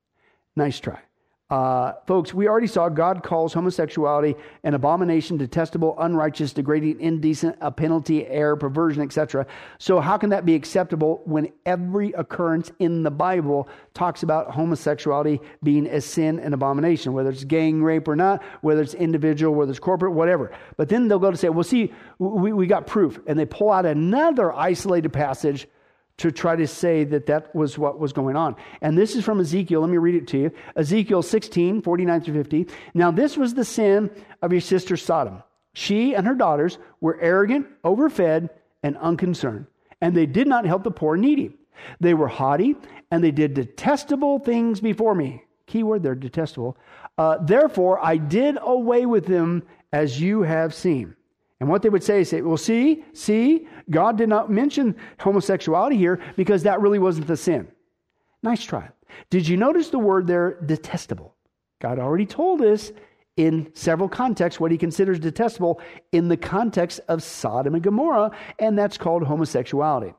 Nice try. Uh, folks, we already saw God calls homosexuality an abomination, detestable, unrighteous, degrading, indecent, a penalty, error, perversion, et cetera. So how can that be acceptable when every occurrence in the Bible talks about homosexuality being a sin and abomination, whether it's gang rape or not, whether it's individual, whether it's corporate, whatever. But then they'll go to say, well, see, we, we got proof. And they pull out another isolated passage to try to say that that was what was going on. And this is from Ezekiel. Let me read it to you. Ezekiel sixteen, forty-nine through fifty. Now this was the sin of your sister Sodom. She and her daughters were arrogant, overfed, and unconcerned. And they did not help the poor and needy. They were haughty, and they did detestable things before me. Keyword, they're detestable. Uh, Therefore, I did away with them as you have seen. And what they would say is, say, well, see, see, God did not mention homosexuality here because that really wasn't the sin. Nice try. Did you notice the word there, detestable? God already told us in several contexts what he considers detestable in the context of Sodom and Gomorrah, and that's called homosexuality.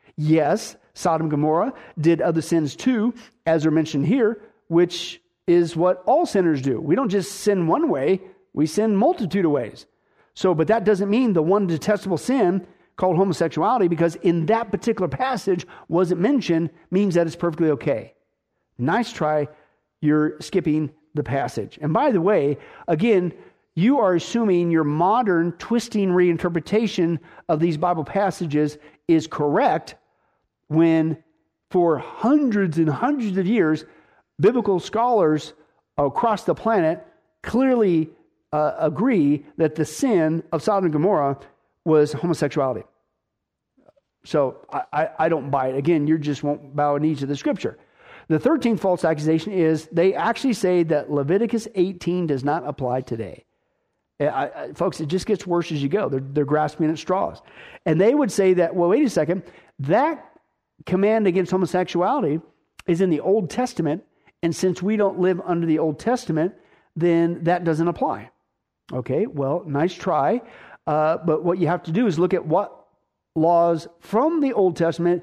Yes, Sodom and Gomorrah did other sins too, as are mentioned here, which is what all sinners do. We don't just sin one way, we sin multitude of ways. So, but that doesn't mean the one detestable sin called homosexuality, because in that particular passage wasn't mentioned, means that it's perfectly okay. Nice try. You're skipping the passage. And by the way, again, you are assuming your modern twisting reinterpretation of these Bible passages is correct when for hundreds and hundreds of years, biblical scholars across the planet clearly Uh, agree that the sin of Sodom and Gomorrah was homosexuality. So I, I, I don't buy it. Again, you just won't bow a knee to the Scripture. The thirteenth false accusation is they actually say that Leviticus eighteen does not apply today. I, I, folks, it just gets worse as you go. They're, they're grasping at straws. And they would say that, well, wait a second, that command against homosexuality is in the Old Testament, and since we don't live under the Old Testament, then that doesn't apply. Okay, well, nice try. Uh, but what you have to do is look at what laws from the Old Testament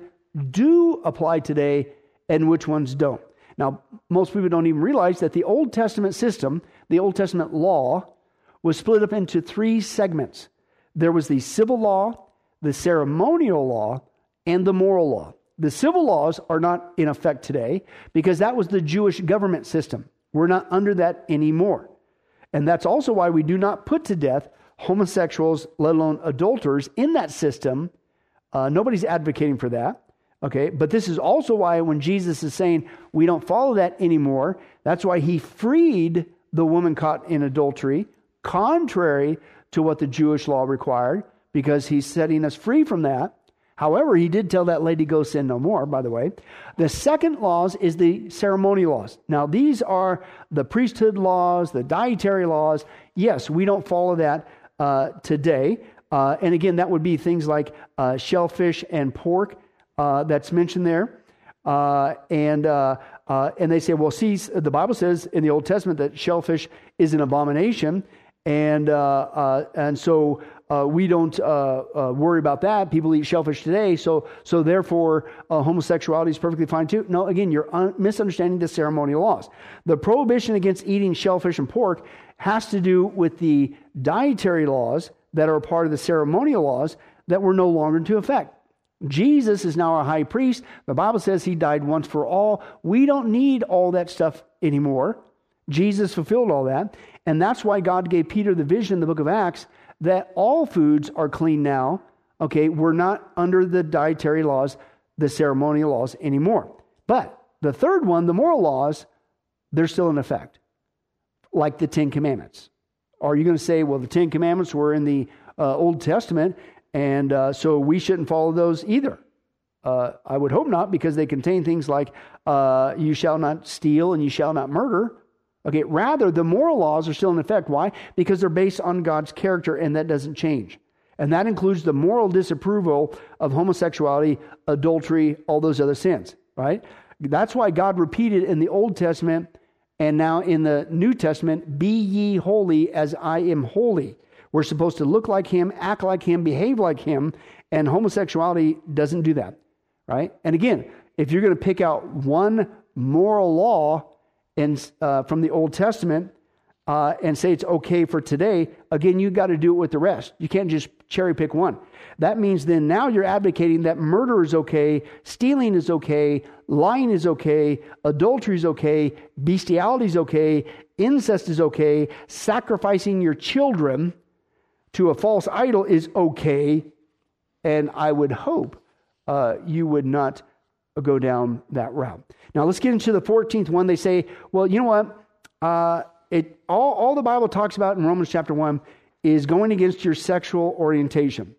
do apply today and which ones don't. Now, most people don't even realize that the Old Testament system, the Old Testament law, was split up into three segments. There was the civil law, the ceremonial law, and the moral law. The civil laws are not in effect today because that was the Jewish government system. We're not under that anymore. And that's also why we do not put to death homosexuals, let alone adulterers, in that system. Uh, nobody's advocating for that. Okay, but this is also why when Jesus is saying we don't follow that anymore, that's why he freed the woman caught in adultery, contrary to what the Jewish law required, because he's setting us free from that. However, he did tell that lady, go sin no more, by the way. The second laws is the ceremonial laws. Now, these are the priesthood laws, the dietary laws. Yes, we don't follow that uh, today. Uh, and again, that would be things like uh, shellfish and pork uh, that's mentioned there. Uh, and uh, uh, and they say, well, see, the Bible says in the Old Testament that shellfish is an abomination. And uh, uh, and so uh, we don't uh, uh, worry about that. People eat shellfish today, so so therefore uh, homosexuality is perfectly fine too. No, again, you're un- misunderstanding the ceremonial laws. The prohibition against eating shellfish and pork has to do with the dietary laws that are part of the ceremonial laws that were no longer into effect. Jesus is now our high priest. The Bible says he died once for all. We don't need all that stuff anymore. Jesus fulfilled all that. And that's why God gave Peter the vision in the book of Acts that all foods are clean now. Okay, we're not under the dietary laws, the ceremonial laws anymore. But the third one, the moral laws, they're still in effect, like the Ten Commandments. Are you going to say, well, the Ten Commandments were in the uh, Old Testament And uh, so we shouldn't follow those either. Uh, I would hope not, because they contain things like uh, you shall not steal and you shall not murder. Okay, rather, the moral laws are still in effect. Why? Because they're based on God's character, and that doesn't change. And that includes the moral disapproval of homosexuality, adultery, all those other sins, right? That's why God repeated in the Old Testament and now in the New Testament, be ye holy as I am holy. We're supposed to look like him, act like him, behave like him, and homosexuality doesn't do that, right? And again, if you're going to pick out one moral law in, uh, from the Old Testament uh, and say it's okay for today, again, you got to do it with the rest. You can't just cherry pick one. That means then now you're advocating that murder is okay, stealing is okay, lying is okay, adultery is okay, bestiality is okay, incest is okay, sacrificing your children to a false idol is okay, and I would hope uh, you would not go down that route. Now let's get into the fourteenth one. They say, well, you know what? Uh, it all, all the Bible talks about in Romans chapter one is going against your sexual orientation.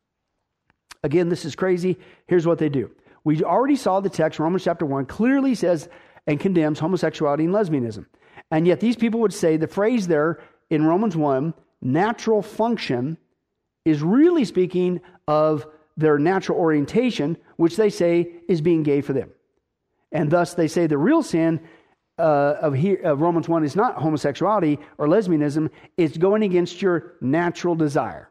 Again, this is crazy. Here's what they do. We already saw the text, Romans chapter one, clearly says and condemns homosexuality and lesbianism. And yet these people would say the phrase there in Romans one, natural function, is really speaking of their natural orientation, which they say is being gay for them. And thus they say the real sin uh, of, here, of Romans one is not homosexuality or lesbianism, it's going against your natural desire.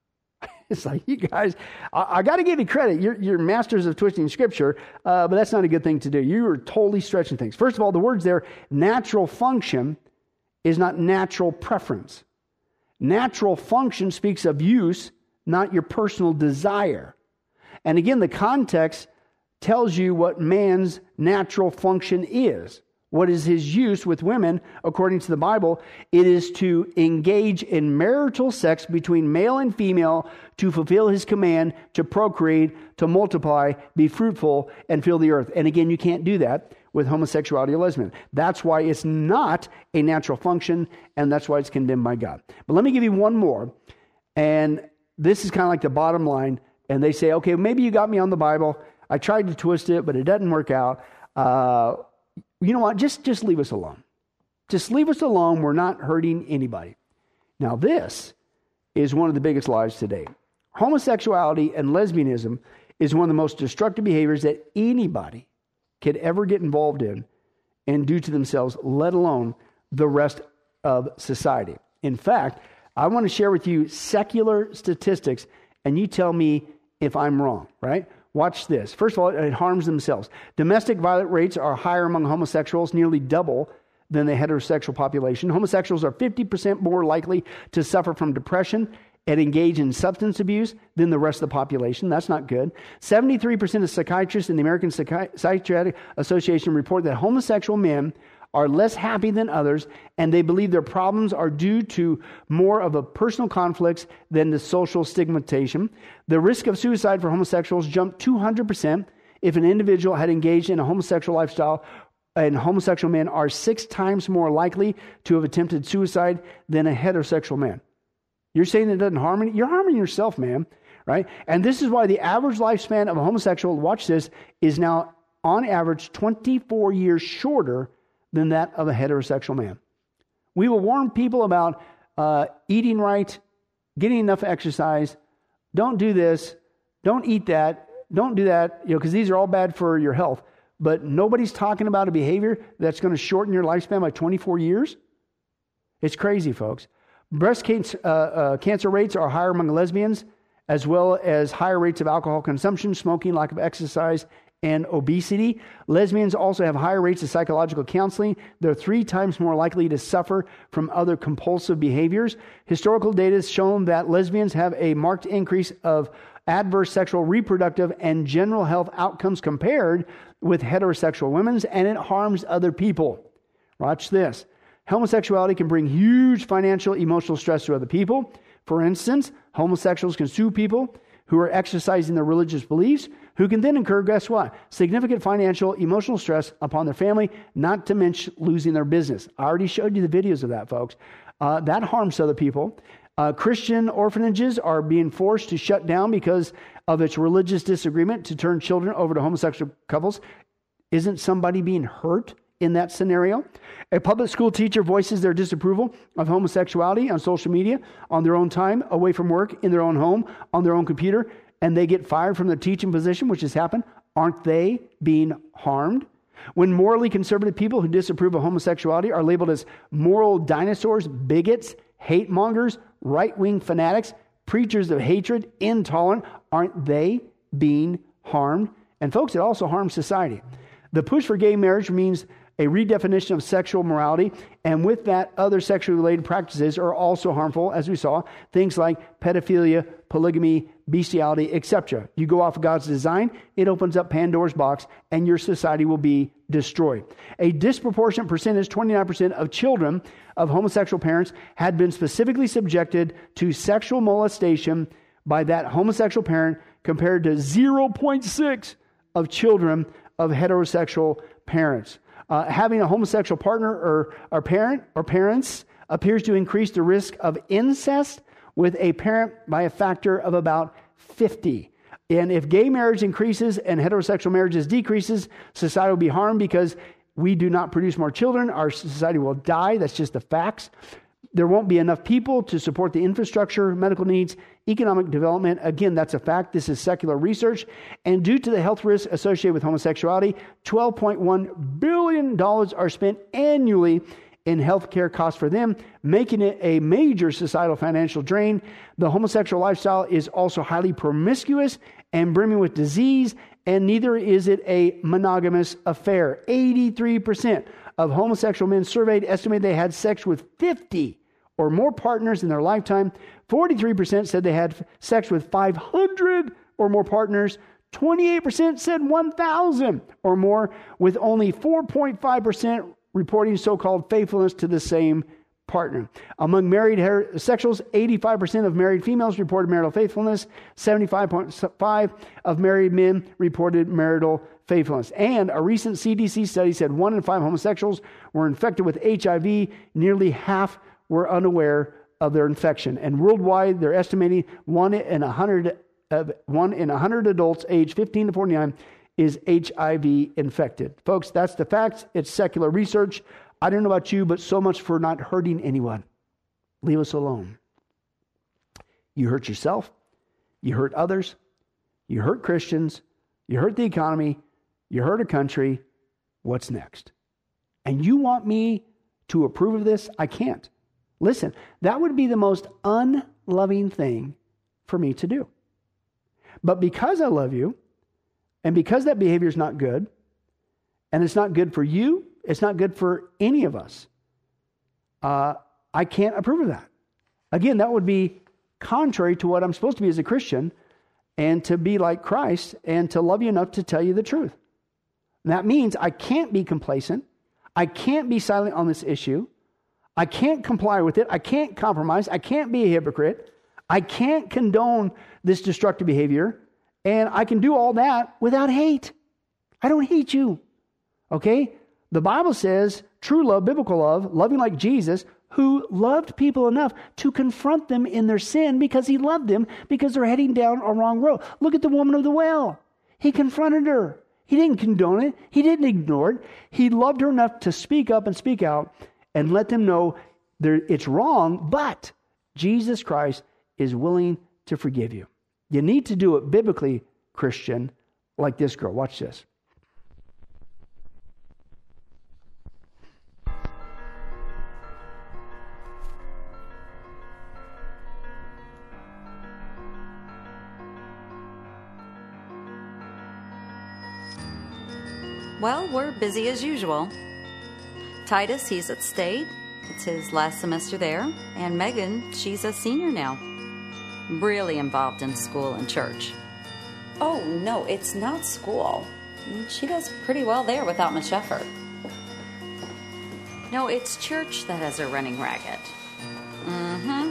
It's like, you guys, I, I got to give you credit. You're, you're masters of twisting scripture, uh, but that's not a good thing to do. You are totally stretching things. First of all, the words there, natural function, is not natural preference. Natural function speaks of use, not your personal desire. And again, the context tells you what man's natural function is. What is his use with women, according to the Bible? It is to engage in marital sex between male and female to fulfill his command to procreate, to multiply, be fruitful, and fill the earth. And again, you can't do that with homosexuality or lesbian. That's why it's not a natural function, and that's why it's condemned by God. But let me give you one more. And this is kind of like the bottom line. And they say, okay, maybe you got me on the Bible. I tried to twist it, but it doesn't work out. Uh, you know what? Just, just leave us alone. Just leave us alone. We're not hurting anybody. Now, this is one of the biggest lies today. Homosexuality and lesbianism is one of the most destructive behaviors that anybody could ever get involved in and do to themselves, let alone the rest of society. In fact, I want to share with you secular statistics, and you tell me if I'm wrong, right? Watch this. First of all, it harms themselves. Domestic violence rates are higher among homosexuals, nearly double than the heterosexual population. Homosexuals are fifty percent more likely to suffer from depression and engage in substance abuse than the rest of the population. That's not good. seventy-three percent of psychiatrists in the American Psychi- Psychiatric Association report that homosexual men are less happy than others, and they believe their problems are due to more of a personal conflicts than the social stigmatization. The risk of suicide for homosexuals jumped two hundred percent if an individual had engaged in a homosexual lifestyle, and homosexual men are six times more likely to have attempted suicide than a heterosexual man. You're saying it doesn't harm you? You're harming yourself, man, right? And this is why the average lifespan of a homosexual, watch this, is now on average twenty-four years shorter than that of a heterosexual man. We will warn people about uh, eating right, getting enough exercise. Don't do this. Don't eat that. Don't do that, you know, because these are all bad for your health. But nobody's talking about a behavior that's going to shorten your lifespan by twenty-four years. It's crazy, folks. Breast cancer, uh, uh, cancer rates are higher among lesbians, as well as higher rates of alcohol consumption, smoking, lack of exercise, and obesity. Lesbians also have higher rates of psychological counseling. They're three times more likely to suffer from other compulsive behaviors. Historical data has shown that lesbians have a marked increase of adverse sexual, reproductive, and general health outcomes compared with heterosexual women, and it harms other people. Watch this. Homosexuality can bring huge financial, emotional stress to other people. For instance, homosexuals can sue people who are exercising their religious beliefs, who can then incur, guess what? Significant financial, emotional stress upon their family, not to mention losing their business. I already showed you the videos of that, folks. Uh, that harms other people. Uh, Christian orphanages are being forced to shut down because of its religious disagreement to turn children over to homosexual couples. Isn't somebody being hurt in that scenario? A public school teacher voices their disapproval of homosexuality on social media, on their own time, away from work, in their own home, on their own computer, and they get fired from their teaching position, which has happened. Aren't they being harmed? When morally conservative people who disapprove of homosexuality are labeled as moral dinosaurs, bigots, hate mongers, right-wing fanatics, preachers of hatred, intolerant, aren't they being harmed? And folks, it also harms society. The push for gay marriage means a redefinition of sexual morality, and with that, other sexually related practices are also harmful, as we saw, things like pedophilia, polygamy, bestiality, et cetera. You go off of God's design, it opens up Pandora's box, and your society will be destroyed. A disproportionate percentage, twenty-nine percent of children of homosexual parents had been specifically subjected to sexual molestation by that homosexual parent, compared to zero point six of children of heterosexual parents. Uh, having a homosexual partner or, or parent or parents appears to increase the risk of incest with a parent by a factor of about fifty. And if gay marriage increases and heterosexual marriages decreases, society will be harmed because we do not produce more children. Our society will die. That's just the facts. There won't be enough people to support the infrastructure, medical needs, economic development. Again, that's a fact. This is secular research. And due to the health risks associated with homosexuality, twelve point one billion dollars are spent annually in healthcare costs for them, making it a major societal financial drain. The homosexual lifestyle is also highly promiscuous and brimming with disease, and neither is it a monogamous affair. eighty-three percent of homosexual men surveyed estimated they had sex with fifty or more partners in their lifetime. forty-three percent said they had sex with five hundred or more partners. twenty-eight percent said one thousand or more, with only four point five percent reporting so-called faithfulness to the same partner. Among married heterosexuals, eighty-five percent of married females reported marital faithfulness. seventy-five point five percent of married men reported marital faithfulness. And a recent C D C study said one in five homosexuals were infected with H I V. Nearly half were unaware of their infection. And worldwide, they're estimating one in a hundred, uh, one in a hundred adults aged fifteen to forty-nine is H I V infected. Folks, that's the facts. It's secular research. I don't know about you, but so much for not hurting anyone. Leave us alone. You hurt yourself. You hurt others. You hurt Christians. You hurt the economy. You hurt a country. What's next? And you want me to approve of this? I can't. Listen, that would be the most unloving thing for me to do. But because I love you, and because that behavior is not good, and it's not good for you, it's not good for any of us, uh, I can't approve of that. Again, that would be contrary to what I'm supposed to be as a Christian, and to be like Christ, and to love you enough to tell you the truth. And that means I can't be complacent. I can't be silent on this issue. I can't comply with it. I can't compromise. I can't be a hypocrite. I can't condone this destructive behavior. And I can do all that without hate. I don't hate you. Okay? The Bible says true love, biblical love, loving like Jesus, who loved people enough to confront them in their sin because he loved them, because they're heading down a wrong road. Look at the woman of the well. He confronted her. He didn't condone it. He didn't ignore it. He loved her enough to speak up and speak out and let them know it's wrong, but Jesus Christ is willing to forgive you. You need to do it biblically, Christian, like this girl. Watch this. Well, we're busy as usual. Titus, he's at State. It's his last semester there. And Megan, she's a senior now. Really involved in school and church. Oh, no, it's not school. She does pretty well there without much effort. No, it's church that has her running ragged. Mm-hmm.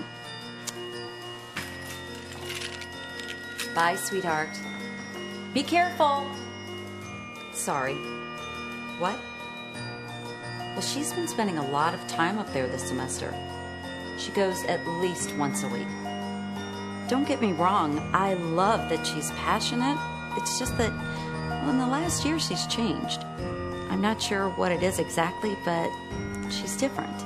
Bye, sweetheart. Be careful. Sorry. What? Well, she's been spending a lot of time up there this semester. She goes at least once a week. Don't get me wrong, I love that she's passionate. It's just that, well, in the last year she's changed. I'm not sure what it is exactly, but she's different.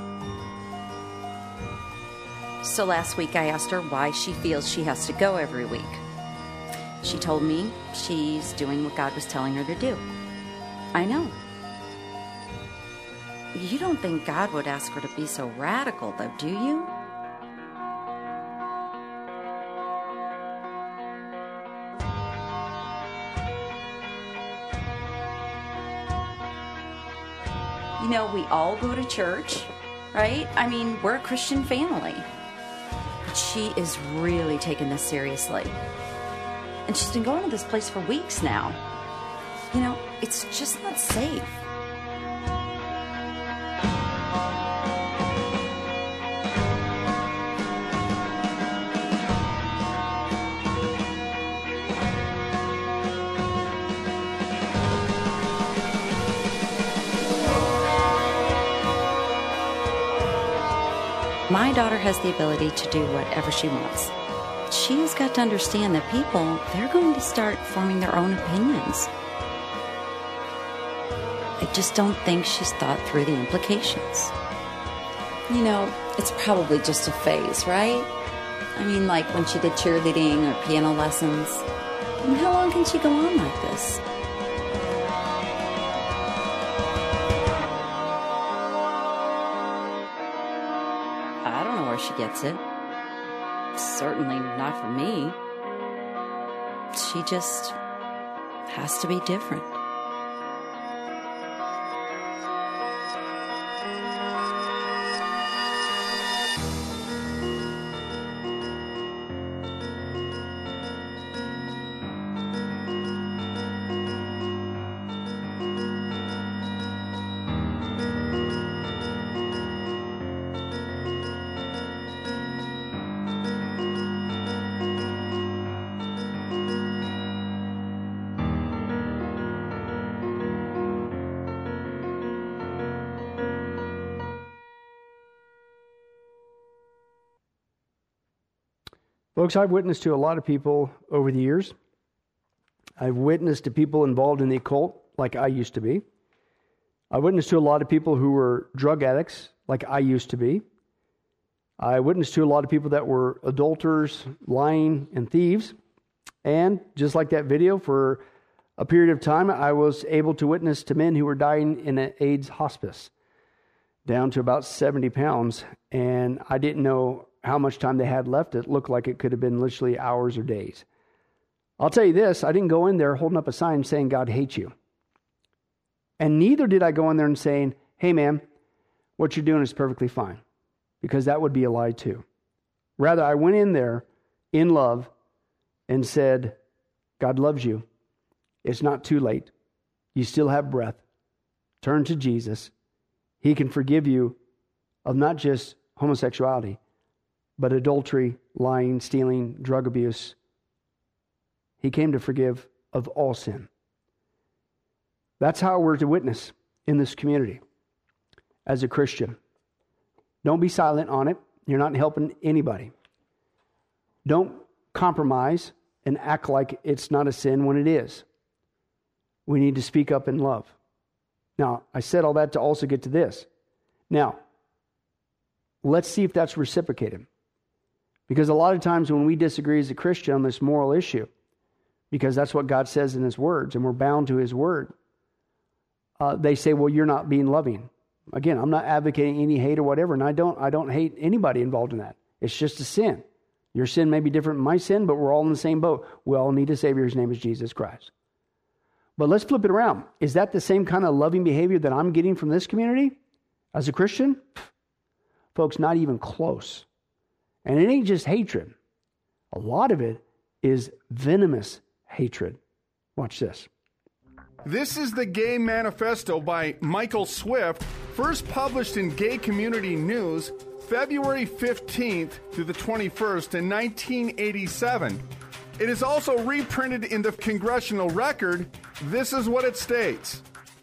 So last week I asked her why she feels she has to go every week. She told me she's doing what God was telling her to do. I know. You don't think God would ask her to be so radical, though, do you? You know, we all go to church, right? I mean, we're a Christian family. But she is really taking this seriously. And she's been going to this place for weeks now. You know, it's just not safe. My daughter has the ability to do whatever she wants. She has got to understand that people, they're going to start forming their own opinions. I just don't think she's thought through the implications. You know, it's probably just a phase, right? I mean, like when she did cheerleading or piano lessons. I mean, how long can she go on like this? I don't know where she gets it. Certainly not from me. She just has to be different. Folks, I've witnessed to a lot of people over the years. I've witnessed to people involved in the occult, like I used to be. I witnessed to a lot of people who were drug addicts, like I used to be. I witnessed to a lot of people that were adulterers, lying, and thieves. And just like that video, for a period of time, I was able to witness to men who were dying in an AIDS hospice, down to about seventy pounds. And I didn't know how much time they had left. It looked like it could have been literally hours or days. I'll tell you this, I didn't go in there holding up a sign saying God hates you. And neither did I go in there and saying, hey man, what you're doing is perfectly fine. Because that would be a lie too. Rather, I went in there in love and said, God loves you. It's not too late. You still have breath. Turn to Jesus. He can forgive you of not just homosexuality, but adultery, lying, stealing, drug abuse. He came to forgive of all sin. That's how we're to witness in this community as a Christian. Don't be silent on it. You're not helping anybody. Don't compromise and act like it's not a sin when it is. We need to speak up in love. Now, I said all that to also get to this. Now, let's see if that's reciprocated. Because a lot of times when we disagree as a Christian on this moral issue, because that's what God says in His words, and we're bound to His word, uh, they say, well, you're not being loving. Again, I'm not advocating any hate or whatever, and I don't, I don't hate anybody involved in that. It's just a sin. Your sin may be different from my sin, but we're all in the same boat. We all need a Savior. His name is Jesus Christ. But let's flip it around. Is that the same kind of loving behavior that I'm getting from this community as a Christian? Folks, not even close. And it ain't just hatred. A lot of it is venomous hatred. Watch this. This is the Gay Manifesto by Michael Swift, first published in Gay Community News, February fifteenth through the twenty-first in nineteen eighty-seven. It is also reprinted in the Congressional Record. This is what it states.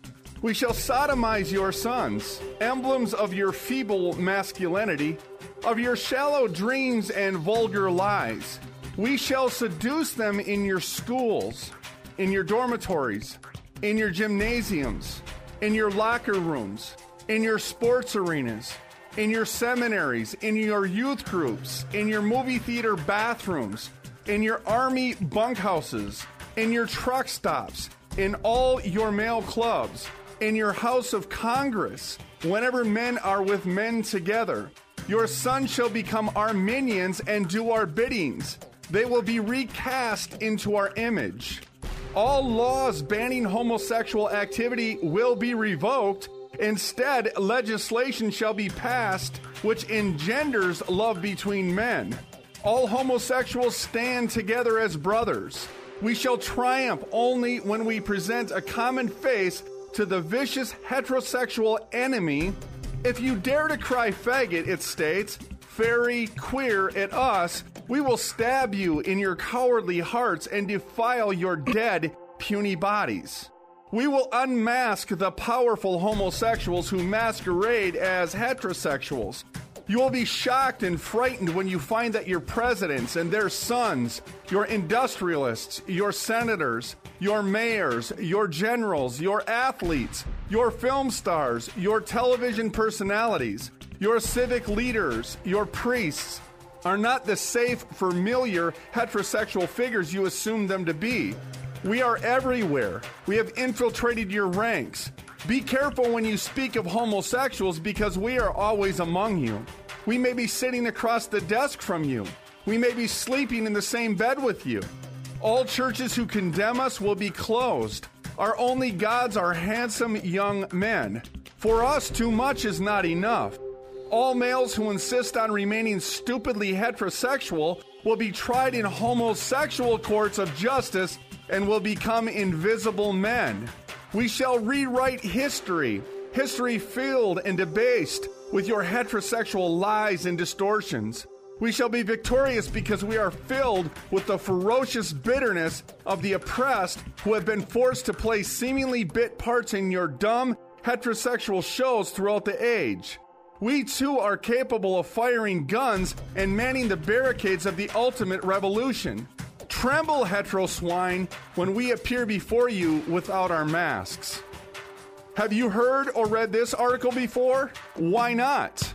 We shall sodomize your sons, emblems of your feeble masculinity, of your shallow dreams and vulgar lies. We shall seduce them in your schools, in your dormitories, in your gymnasiums, in your locker rooms, in your sports arenas, in your seminaries, in your youth groups, in your movie theater bathrooms, in your army bunkhouses, in your truck stops, in all your male clubs, in your House of Congress, whenever men are with men together. Your sons shall become our minions and do our biddings. They will be recast into our image. All laws banning homosexual activity will be revoked. Instead, legislation shall be passed which engenders love between men. All homosexuals stand together as brothers. We shall triumph only when we present a common face to the vicious heterosexual enemy. If you dare to cry faggot, it states, fairy, queer at us, we will stab you in your cowardly hearts and defile your dead, puny bodies. We will unmask the powerful homosexuals who masquerade as heterosexuals. You will be shocked and frightened when you find that your presidents and their sons, your industrialists, your senators, your mayors, your generals, your athletes, your film stars, your television personalities, your civic leaders, your priests are not the safe, familiar heterosexual figures you assume them to be. We are everywhere. We have infiltrated your ranks. Be careful when you speak of homosexuals because we are always among you. We may be sitting across the desk from you. We may be sleeping in the same bed with you. All churches who condemn us will be closed. Our only gods are handsome young men. For us, too much is not enough. All males who insist on remaining stupidly heterosexual will be tried in homosexual courts of justice and will become invisible men. We shall rewrite history, history filled and debased with your heterosexual lies and distortions. We shall be victorious because we are filled with the ferocious bitterness of the oppressed who have been forced to play seemingly bit parts in your dumb heterosexual shows throughout the age. We too are capable of firing guns and manning the barricades of the ultimate revolution. Tremble, hetero swine, when we appear before you without our masks. Have you heard or read this article before? Why not?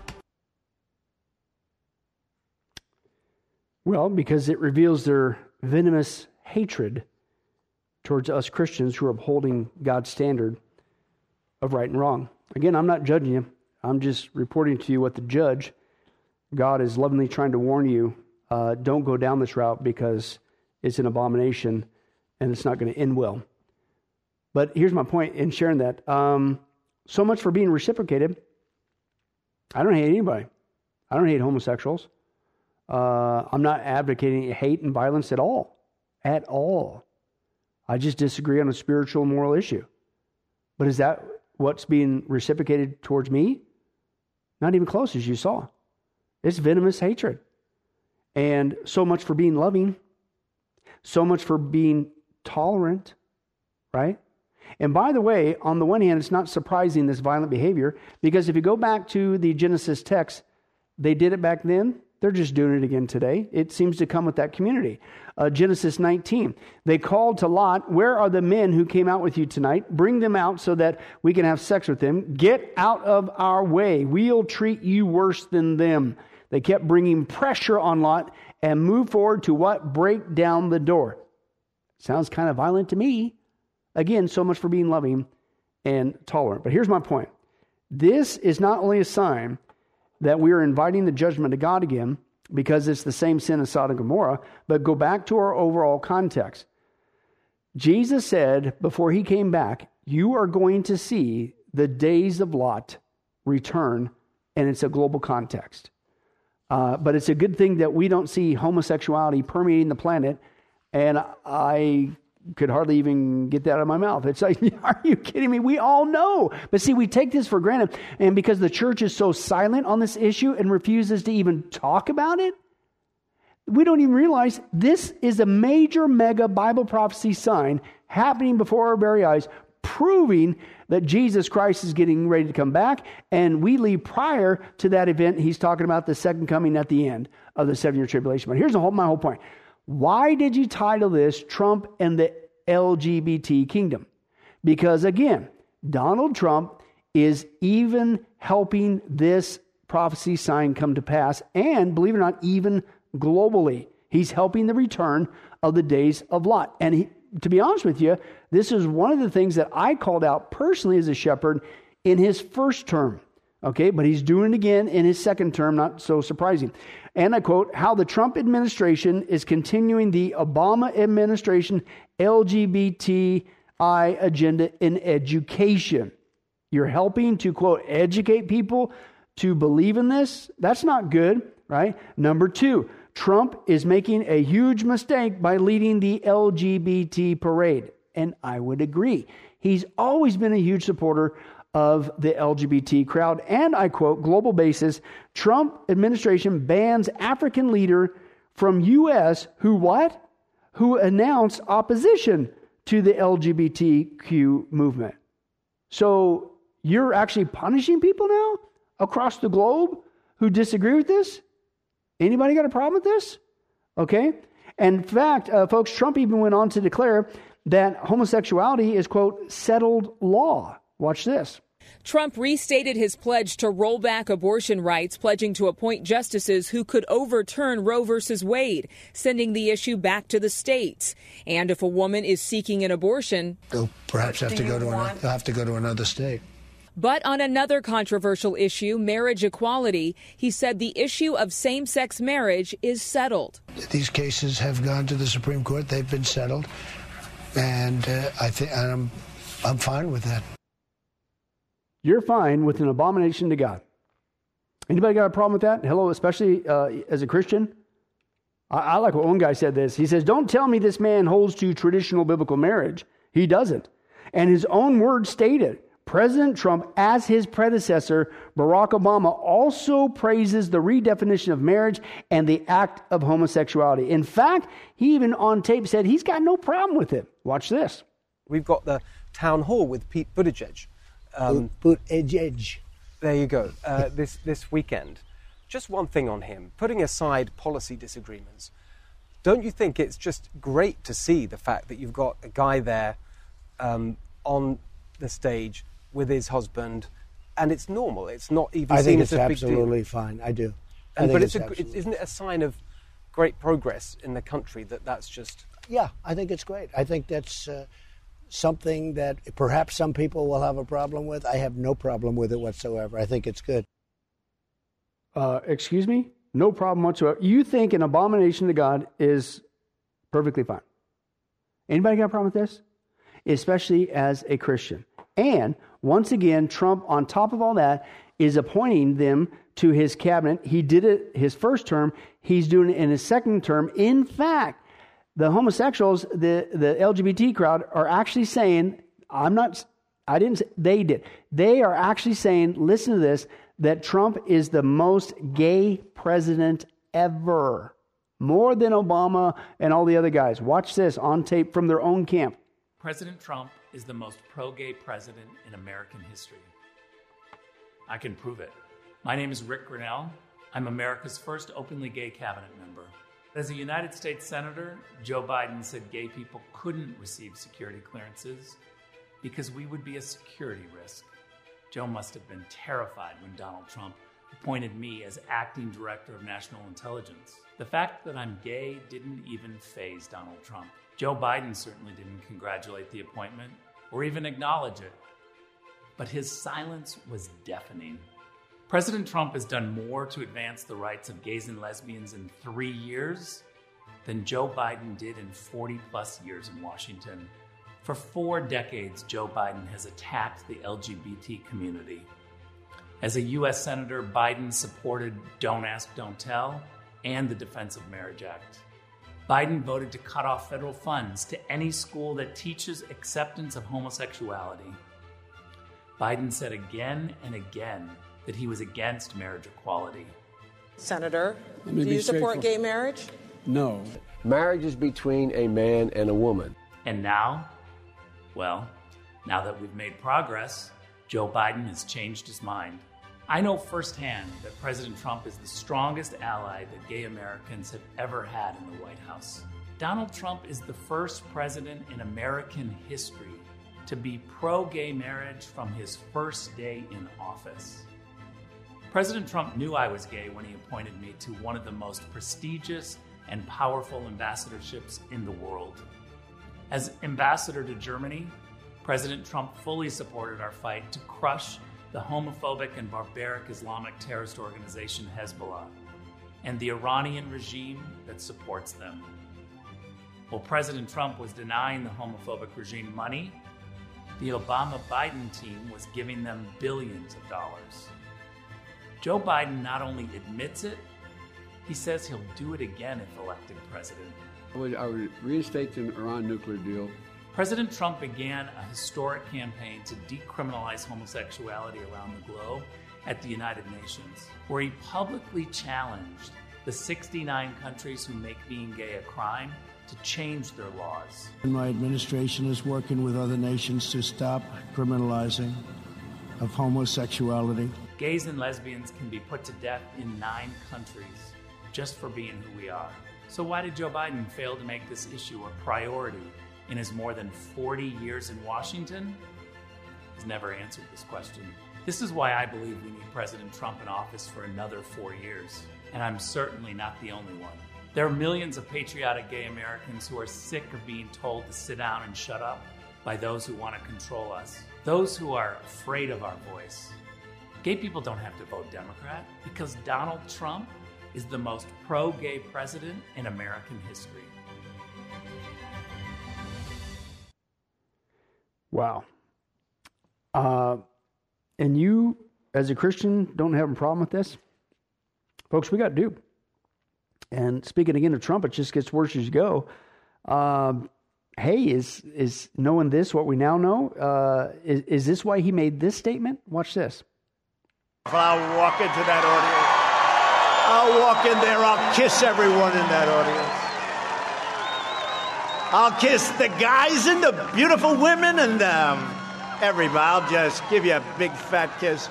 Well, because it reveals their venomous hatred towards us Christians who are upholding God's standard of right and wrong. Again, I'm not judging you. I'm just reporting to you what the judge, God, is lovingly trying to warn you. Uh, don't go down this route because it's an abomination and it's not going to end well. But here's my point in sharing that. Um, so much for being reciprocated. I don't hate anybody. I don't hate homosexuals. Uh, I'm not advocating hate and violence at all. At all. I just disagree on a spiritual and moral issue. But is that what's being reciprocated towards me? Not even close, as you saw. It's venomous hatred. And so much for being loving. So much for being tolerant, right? And by the way, on the one hand, it's not surprising, this violent behavior, because if you go back to the Genesis text, they did it back then. They're just doing it again today. It seems to come with that community. Uh, Genesis nineteen, they called to Lot, where are the men who came out with you tonight? Bring them out so that we can have sex with them. Get out of our way. We'll treat you worse than them. They kept bringing pressure on Lot and moved forward to what? Break down the door. Sounds kind of violent to me. Again, so much for being loving and tolerant. But here's my point. This is not only a sign that we are inviting the judgment of God again, because it's the same sin as Sodom and Gomorrah, but go back to our overall context. Jesus said before he came back, you are going to see the days of Lot return, and it's a global context. Uh, but it's a good thing that we don't see homosexuality permeating the planet, and I could hardly even get that out of my mouth. It's like, are you kidding me? We all know. But see, we take this for granted. And because the church is so silent on this issue and refuses to even talk about it, we don't even realize this is a major mega Bible prophecy sign happening before our very eyes, proving that Jesus Christ is getting ready to come back, and we leave prior to that event. He's talking about the second coming at the end of the seven-year tribulation. But here's the whole, my whole point. Why did you title this Trump and the L G B T kingdom? Because again, Donald Trump is even helping this prophecy sign come to pass, and believe it or not, even globally. He's helping the return of the days of Lot. And he, to be honest with you, this is one of the things that I called out personally as a shepherd in his first term. Okay, but he's doing it again in his second term, not so surprising. And I quote, how the Trump administration is continuing the Obama administration L G B T I agenda in education. You're helping to, quote, educate people to believe in this. That's not good, right? Number two, Trump is making a huge mistake by leading the L G B T parade. And I would agree. He's always been a huge supporter of the L G B T crowd. And I quote, global basis, Trump administration bans African leader from U S who what? Who announced opposition to the L G B T Q movement. So you're actually punishing people now across the globe who disagree with this? Anybody got a problem with this? Okay. In fact, uh, folks, Trump even went on to declare that homosexuality is, quote, settled law. Watch this. Trump restated his pledge to roll back abortion rights, pledging to appoint justices who could overturn Roe versus Wade, sending the issue back to the states. And if a woman is seeking an abortion, they'll perhaps have to go to another, they'll have to go to another state. But on another controversial issue, marriage equality, he said the issue of same-sex marriage is settled. These cases have gone to the Supreme Court. They've been settled. And uh, I think I'm, I'm fine with that. You're fine with an abomination to God. Anybody got a problem with that? Hello, especially uh, as a Christian? I, I like what one guy said this. He says, don't tell me this man holds to traditional biblical marriage. He doesn't. And his own words stated, President Trump, as his predecessor, Barack Obama, also praises the redefinition of marriage and the act of homosexuality. In fact, he even on tape said he's got no problem with it. Watch this. We've got the town hall with Pete Buttigieg. Um, Buttigieg. There you go. Uh, this this weekend. Just one thing on him. Putting aside policy disagreements, don't you think it's just great to see the fact that you've got a guy there um, on the stage with his husband, and it's normal. It's not even I seen think as it's a big deal. absolutely fine. I do. I And, think but it's it's a, absolutely isn't it a sign of great progress in the country that that's just... Yeah, I think it's great. I think that's uh, something that perhaps some people will have a problem with. I have no problem with it whatsoever. I think it's good. Uh, excuse me? No problem whatsoever. You think an abomination to God is perfectly fine. Anybody got a problem with this? Especially as a Christian. And once again, Trump, on top of all that, is appointing them to his cabinet. He did it his first term. He's doing it in his second term. In fact, the homosexuals, the, the L G B T crowd are actually saying, I'm not, I didn't say, they did. They are actually saying, listen to this, that Trump is the most gay president ever. More than Obama and all the other guys. Watch this on tape from their own camp. President Trump is the most pro-gay president in American history. I can prove it. My name is Rick Grinnell. I'm America's first openly gay cabinet member. As a United States Senator, Joe Biden said gay people couldn't receive security clearances because we would be a security risk. Joe must have been terrified when Donald Trump appointed me as acting director of national intelligence. The fact that I'm gay didn't even faze Donald Trump. Joe Biden certainly didn't congratulate the appointment or even acknowledge it. But his silence was deafening. President Trump has done more to advance the rights of gays and lesbians in three years than Joe Biden did in forty plus years in Washington. For four decades, Joe Biden has attacked the L G B T community. As a U S Senator, Biden supported Don't Ask, Don't Tell and the Defense of Marriage Act. Biden voted to cut off federal funds to any school that teaches acceptance of homosexuality. Biden said again and again that he was against marriage equality. Senator, do you support gay marriage? No. Marriage is between a man and a woman. And now, well, Now that we've made progress, Joe Biden has changed his mind. I know firsthand that President Trump is the strongest ally that gay Americans have ever had in the White House. Donald Trump is the first president in American history to be pro-gay marriage from his first day in office. President Trump knew I was gay when he appointed me to one of the most prestigious and powerful ambassadorships in the world. As ambassador to Germany, President Trump fully supported our fight to crush the homophobic and barbaric Islamic terrorist organization Hezbollah and the Iranian regime that supports them. While President Trump was denying the homophobic regime money, the Obama-Biden team was giving them billions of dollars. Joe Biden not only admits it, he says he'll do it again if elected president. I would, I would reinstate the Iran nuclear deal. President Trump began a historic campaign to decriminalize homosexuality around the globe at the United Nations, where he publicly challenged the sixty-nine countries who make being gay a crime to change their laws. My administration is working with other nations to stop criminalizing of homosexuality. Gays and lesbians can be put to death in nine countries just for being who we are. So why did Joe Biden fail to make this issue a priority in his more than forty years in Washington? He's never answered this question. This is why I believe we need President Trump in office for another four years. And I'm certainly not the only one. There are millions of patriotic gay Americans who are sick of being told to sit down and shut up by those who want to control us, those who are afraid of our voice. Gay people don't have to vote Democrat because Donald Trump is the most pro-gay president in American history. Wow. Uh, and you, as a Christian, don't have a problem with this? Folks, we got duped. And speaking again of Trump, it just gets worse as you go. Um, hey, is is knowing this what we now know? Uh, is, is this why he made this statement? Watch this. If I walk into that audience, I'll walk in there, I'll kiss everyone in that audience. I'll kiss the guys and the beautiful women and um, everybody. I'll just give you a big fat kiss.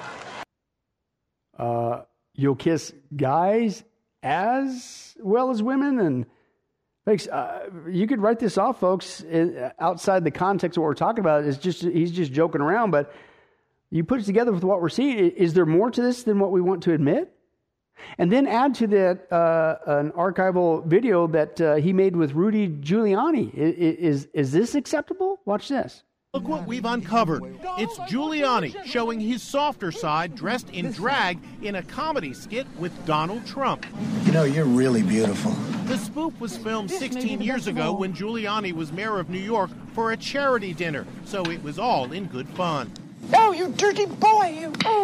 Uh, you'll kiss guys as well as women, and folks, uh, you could write this off, folks, outside the context of what we're talking about. It's just he's just joking around, but you put it together with what we're seeing. Is there more to this than what we want to admit? And then add to that uh, an archival video that uh, he made with Rudy Giuliani. Is, is is this acceptable? Watch this. Look what we've uncovered. It's Giuliani showing his softer side dressed in drag in a comedy skit with Donald Trump. You know, you're really beautiful. The spoof was filmed sixteen years ago when Giuliani was mayor of New York for a charity dinner, so it was all in good fun. Oh, you dirty boy, you... Oh.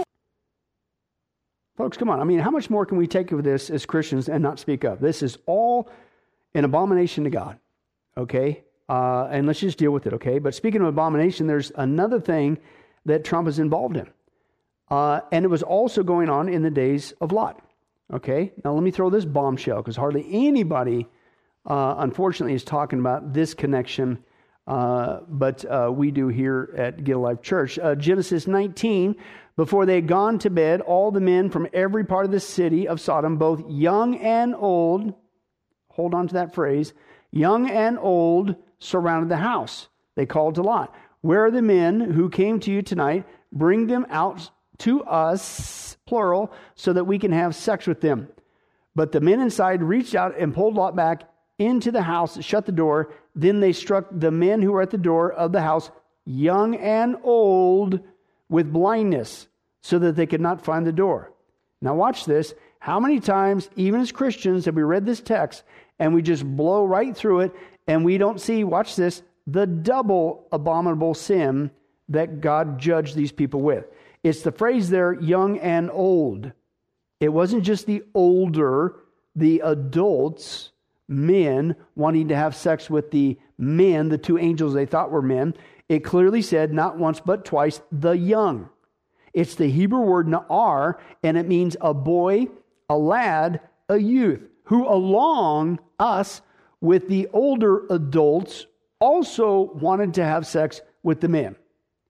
Folks, come on. I mean, how much more can we take of this as Christians and not speak up? This is all an abomination to God, okay? Uh, and let's just deal with it, okay? But speaking of abomination, there's another thing that Trump is involved in. Uh, and it was also going on in the days of Lot, okay? Now, let me throw this bombshell, because hardly anybody, uh, unfortunately, is talking about this connection, uh, but uh, we do here at Get a Life Church. Uh, Genesis nineteen, before they had gone to bed, all the men from every part of the city of Sodom, both young and old, hold on to that phrase, young and old, surrounded the house. They called to Lot, "Where are the men who came to you tonight? Bring them out to us," plural, "so that we can have sex with them." But the men inside reached out and pulled Lot back into the house, shut the door. Then they struck the men who were at the door of the house, young and old, with blindness, so that they could not find the door. Now watch this. How many times, even as Christians, have we read this text and we just blow right through it and we don't see, watch this, the double abominable sin that God judged these people with? It's the phrase there, young and old. It wasn't just the older, the adults, men wanting to have sex with the men, the two angels they thought were men. It clearly said, not once but twice, the young. It's the Hebrew word na'ar, and it means a boy, a lad, a youth, who along us with the older adults also wanted to have sex with the men.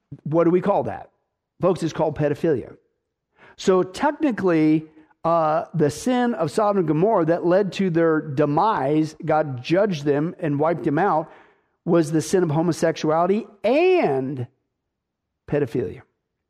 What do we call that? Folks, it's called pedophilia. So technically, uh, the sin of Sodom and Gomorrah that led to their demise, God judged them and wiped them out, was the sin of homosexuality and pedophilia.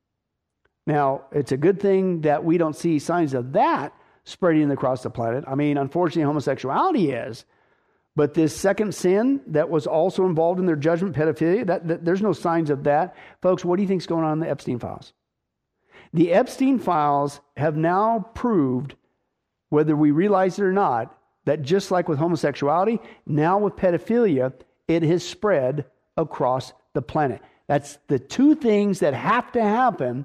Now, it's a good thing that we don't see signs of that spreading across the planet. I mean, unfortunately, homosexuality is. But this second sin that was also involved in their judgment, pedophilia, that, that, there's no signs of that. Folks, what do you think is going on in the Epstein files? The Epstein files have now proved, whether we realize it or not, that just like with homosexuality, now with pedophilia, it has spread across the planet. That's the two things that have to happen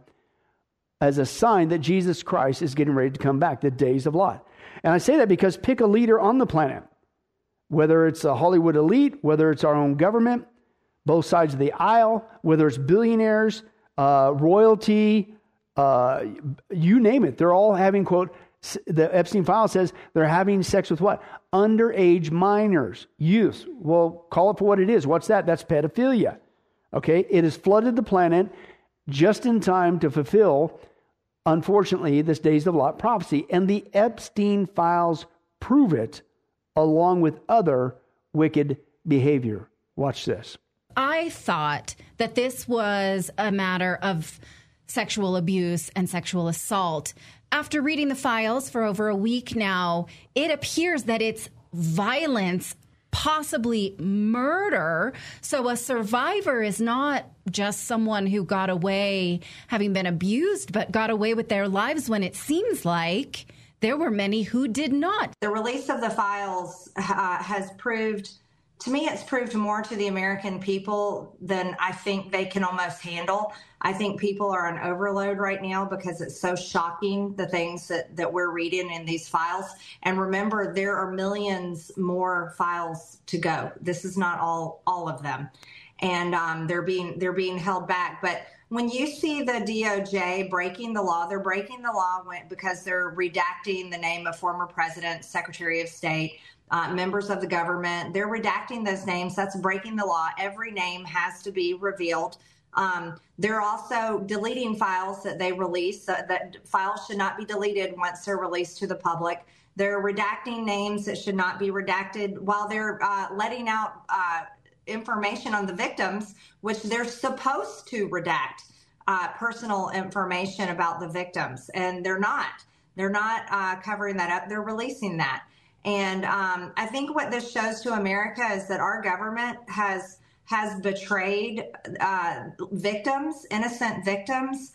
as a sign that Jesus Christ is getting ready to come back, the days of Lot. And I say that because pick a leader on the planet, whether it's a Hollywood elite, whether it's our own government, both sides of the aisle, whether it's billionaires, uh, royalty, uh, you name it. They're all having, quote, the Epstein file says they're having sex with what? Underage minors, youth. Well, call it for what it is. What's that? That's pedophilia. Okay, it has flooded the planet just in time to fulfill, unfortunately, this days of Lot prophecy. And the Epstein files prove it, along with other wicked behavior. Watch this. I thought that this was a matter of sexual abuse and sexual assault. After reading the files for over a week now, it appears that it's violence, possibly murder. So a survivor is not just someone who got away having been abused, but got away with their lives when it seems like there were many who did not. The release of the files uh, has proved, to me, it's proved more to the American people than I think they can almost handle. I think people are on overload right now because it's so shocking, the things that, that we're reading in these files. And remember, there are millions more files to go. This is not all all of them. And um, they're being they're being held back. But when you see the D O J breaking the law, they're breaking the law when, because they're redacting the name of former president, Secretary of State, uh, members of the government. They're redacting those names. That's breaking the law. Every name has to be revealed. Um, they're also deleting files that they release. Uh, that files should not be deleted once they're released to the public. They're redacting names that should not be redacted while they're uh, letting out uh, information on the victims, which they're supposed to redact uh, personal information about the victims. And they're not. They're not uh, covering that up. They're releasing that. And um, I think what this shows to America is that our government has has betrayed uh, victims, innocent victims,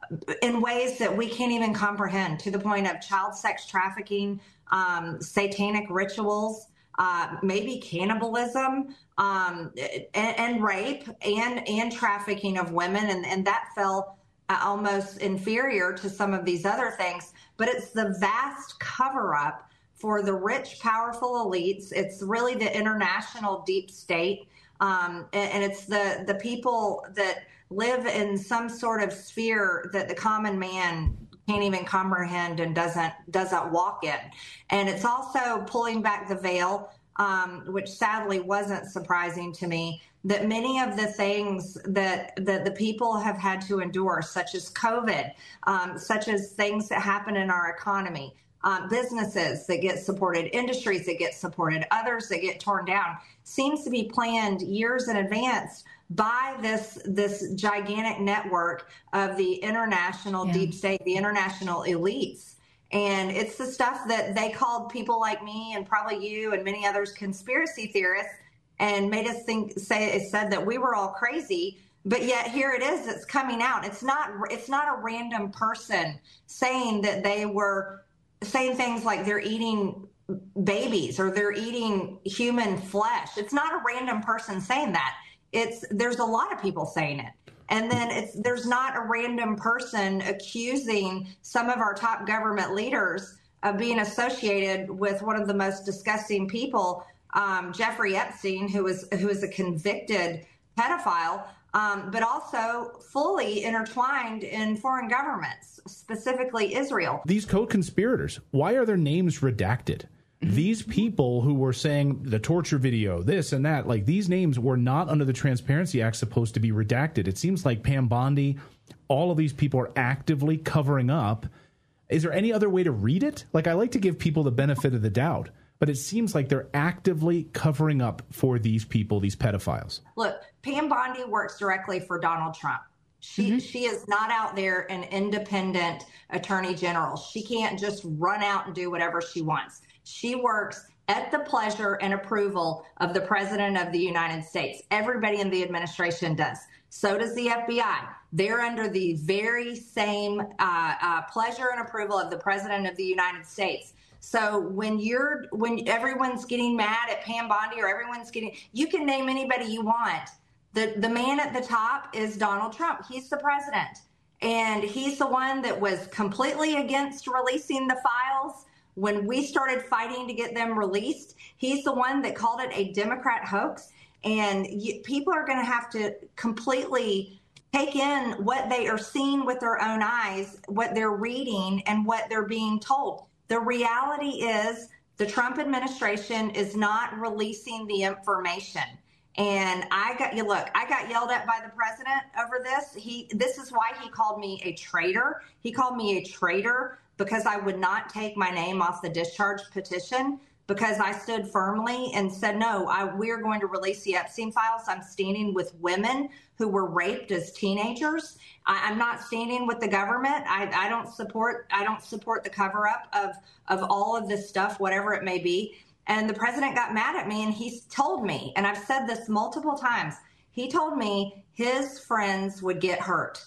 in ways that we can't even comprehend, to the point of child sex trafficking, um, satanic rituals, uh, maybe cannibalism, um, and, and rape, and, and trafficking of women. And, and that fell uh, almost inferior to some of these other things. But it's the vast cover-up for the rich, powerful elites. It's really the international deep state. Um, and, and it's the, the people that live in some sort of sphere that the common man can't even comprehend and doesn't doesn't walk in. And it's also pulling back the veil, um, which sadly wasn't surprising to me, that many of the things that, that the people have had to endure, such as COVID, um, such as things that happen in our economy, Um, businesses that get supported, industries that get supported, others that get torn down, seems to be planned years in advance by this this gigantic network of the international yeah. deep state, the international elites. And it's the stuff that they called people like me and probably you and many others conspiracy theorists, and made us think, say, it said that we were all crazy. But yet here it is, it's coming out. It's not, it's not a random person saying that they were saying things like they're eating babies or they're eating human flesh. It's not a random person saying that. It's there's a lot of people saying it. And then it's there's not a random person accusing some of our top government leaders of being associated with one of the most disgusting people, um, Jeffrey Epstein, who was who is a convicted pedophile, um, but also fully intertwined in foreign governments, specifically Israel. These co-conspirators, why are their names redacted? these people who were saying the torture video, this and that, like these names were not under the Transparency Act supposed to be redacted. It seems like Pam Bondi, all of these people are actively covering up. Is there any other way to read it? Like, I like to give people the benefit of the doubt, but it seems like they're actively covering up for these people, these pedophiles. Look, Pam Bondi works directly for Donald Trump. She mm-hmm. she is not out there an independent attorney general. She can't just run out and do whatever she wants. She works at the pleasure and approval of the President of the United States. Everybody in the administration does. So does the F B I. They're under the very same uh, uh, pleasure and approval of the President of the United States. So when you're when everyone's getting mad at Pam Bondi or everyone's getting, you can name anybody you want. The the man at the top is Donald Trump. He's the president, and he's the one that was completely against releasing the files. When we started fighting to get them released, he's the one that called it a Democrat hoax. And you, people are going to have to completely take in what they are seeing with their own eyes, what they're reading, and what they're being told. The reality is the Trump administration is not releasing the information. And I got you. Look, I got yelled at by the president over this. He, this is why he called me a traitor. He called me a traitor because I would not take my name off the discharge petition, because I stood firmly and said, no, I, we're going to release the Epstein files. I'm standing with women who were raped as teenagers. I, I'm not standing with the government. I, I don't support. I don't support the cover up of of all of this stuff, whatever it may be. And the president got mad at me, and he told me, and I've said this multiple times, he told me his friends would get hurt.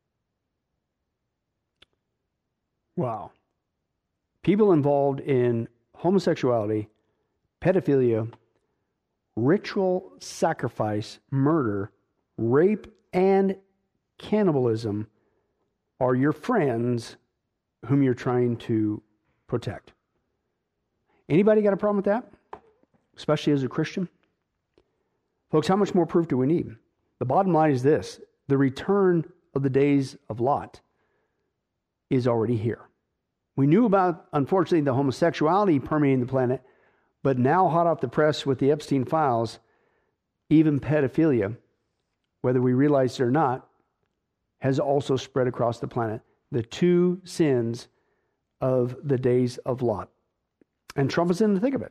Wow. People involved in homosexuality, pedophilia, ritual sacrifice, murder, rape, and cannibalism are your friends whom you're trying to protect. Anybody got a problem with that? Especially as a Christian? Folks, how much more proof do we need? The bottom line is this: the return of the days of Lot is already here. We knew about, unfortunately, the homosexuality permeating the planet, but now hot off the press with the Epstein files, even pedophilia, whether we realize it or not, has also spread across the planet. The two sins of the days of Lot. And Trump is in the thick of it.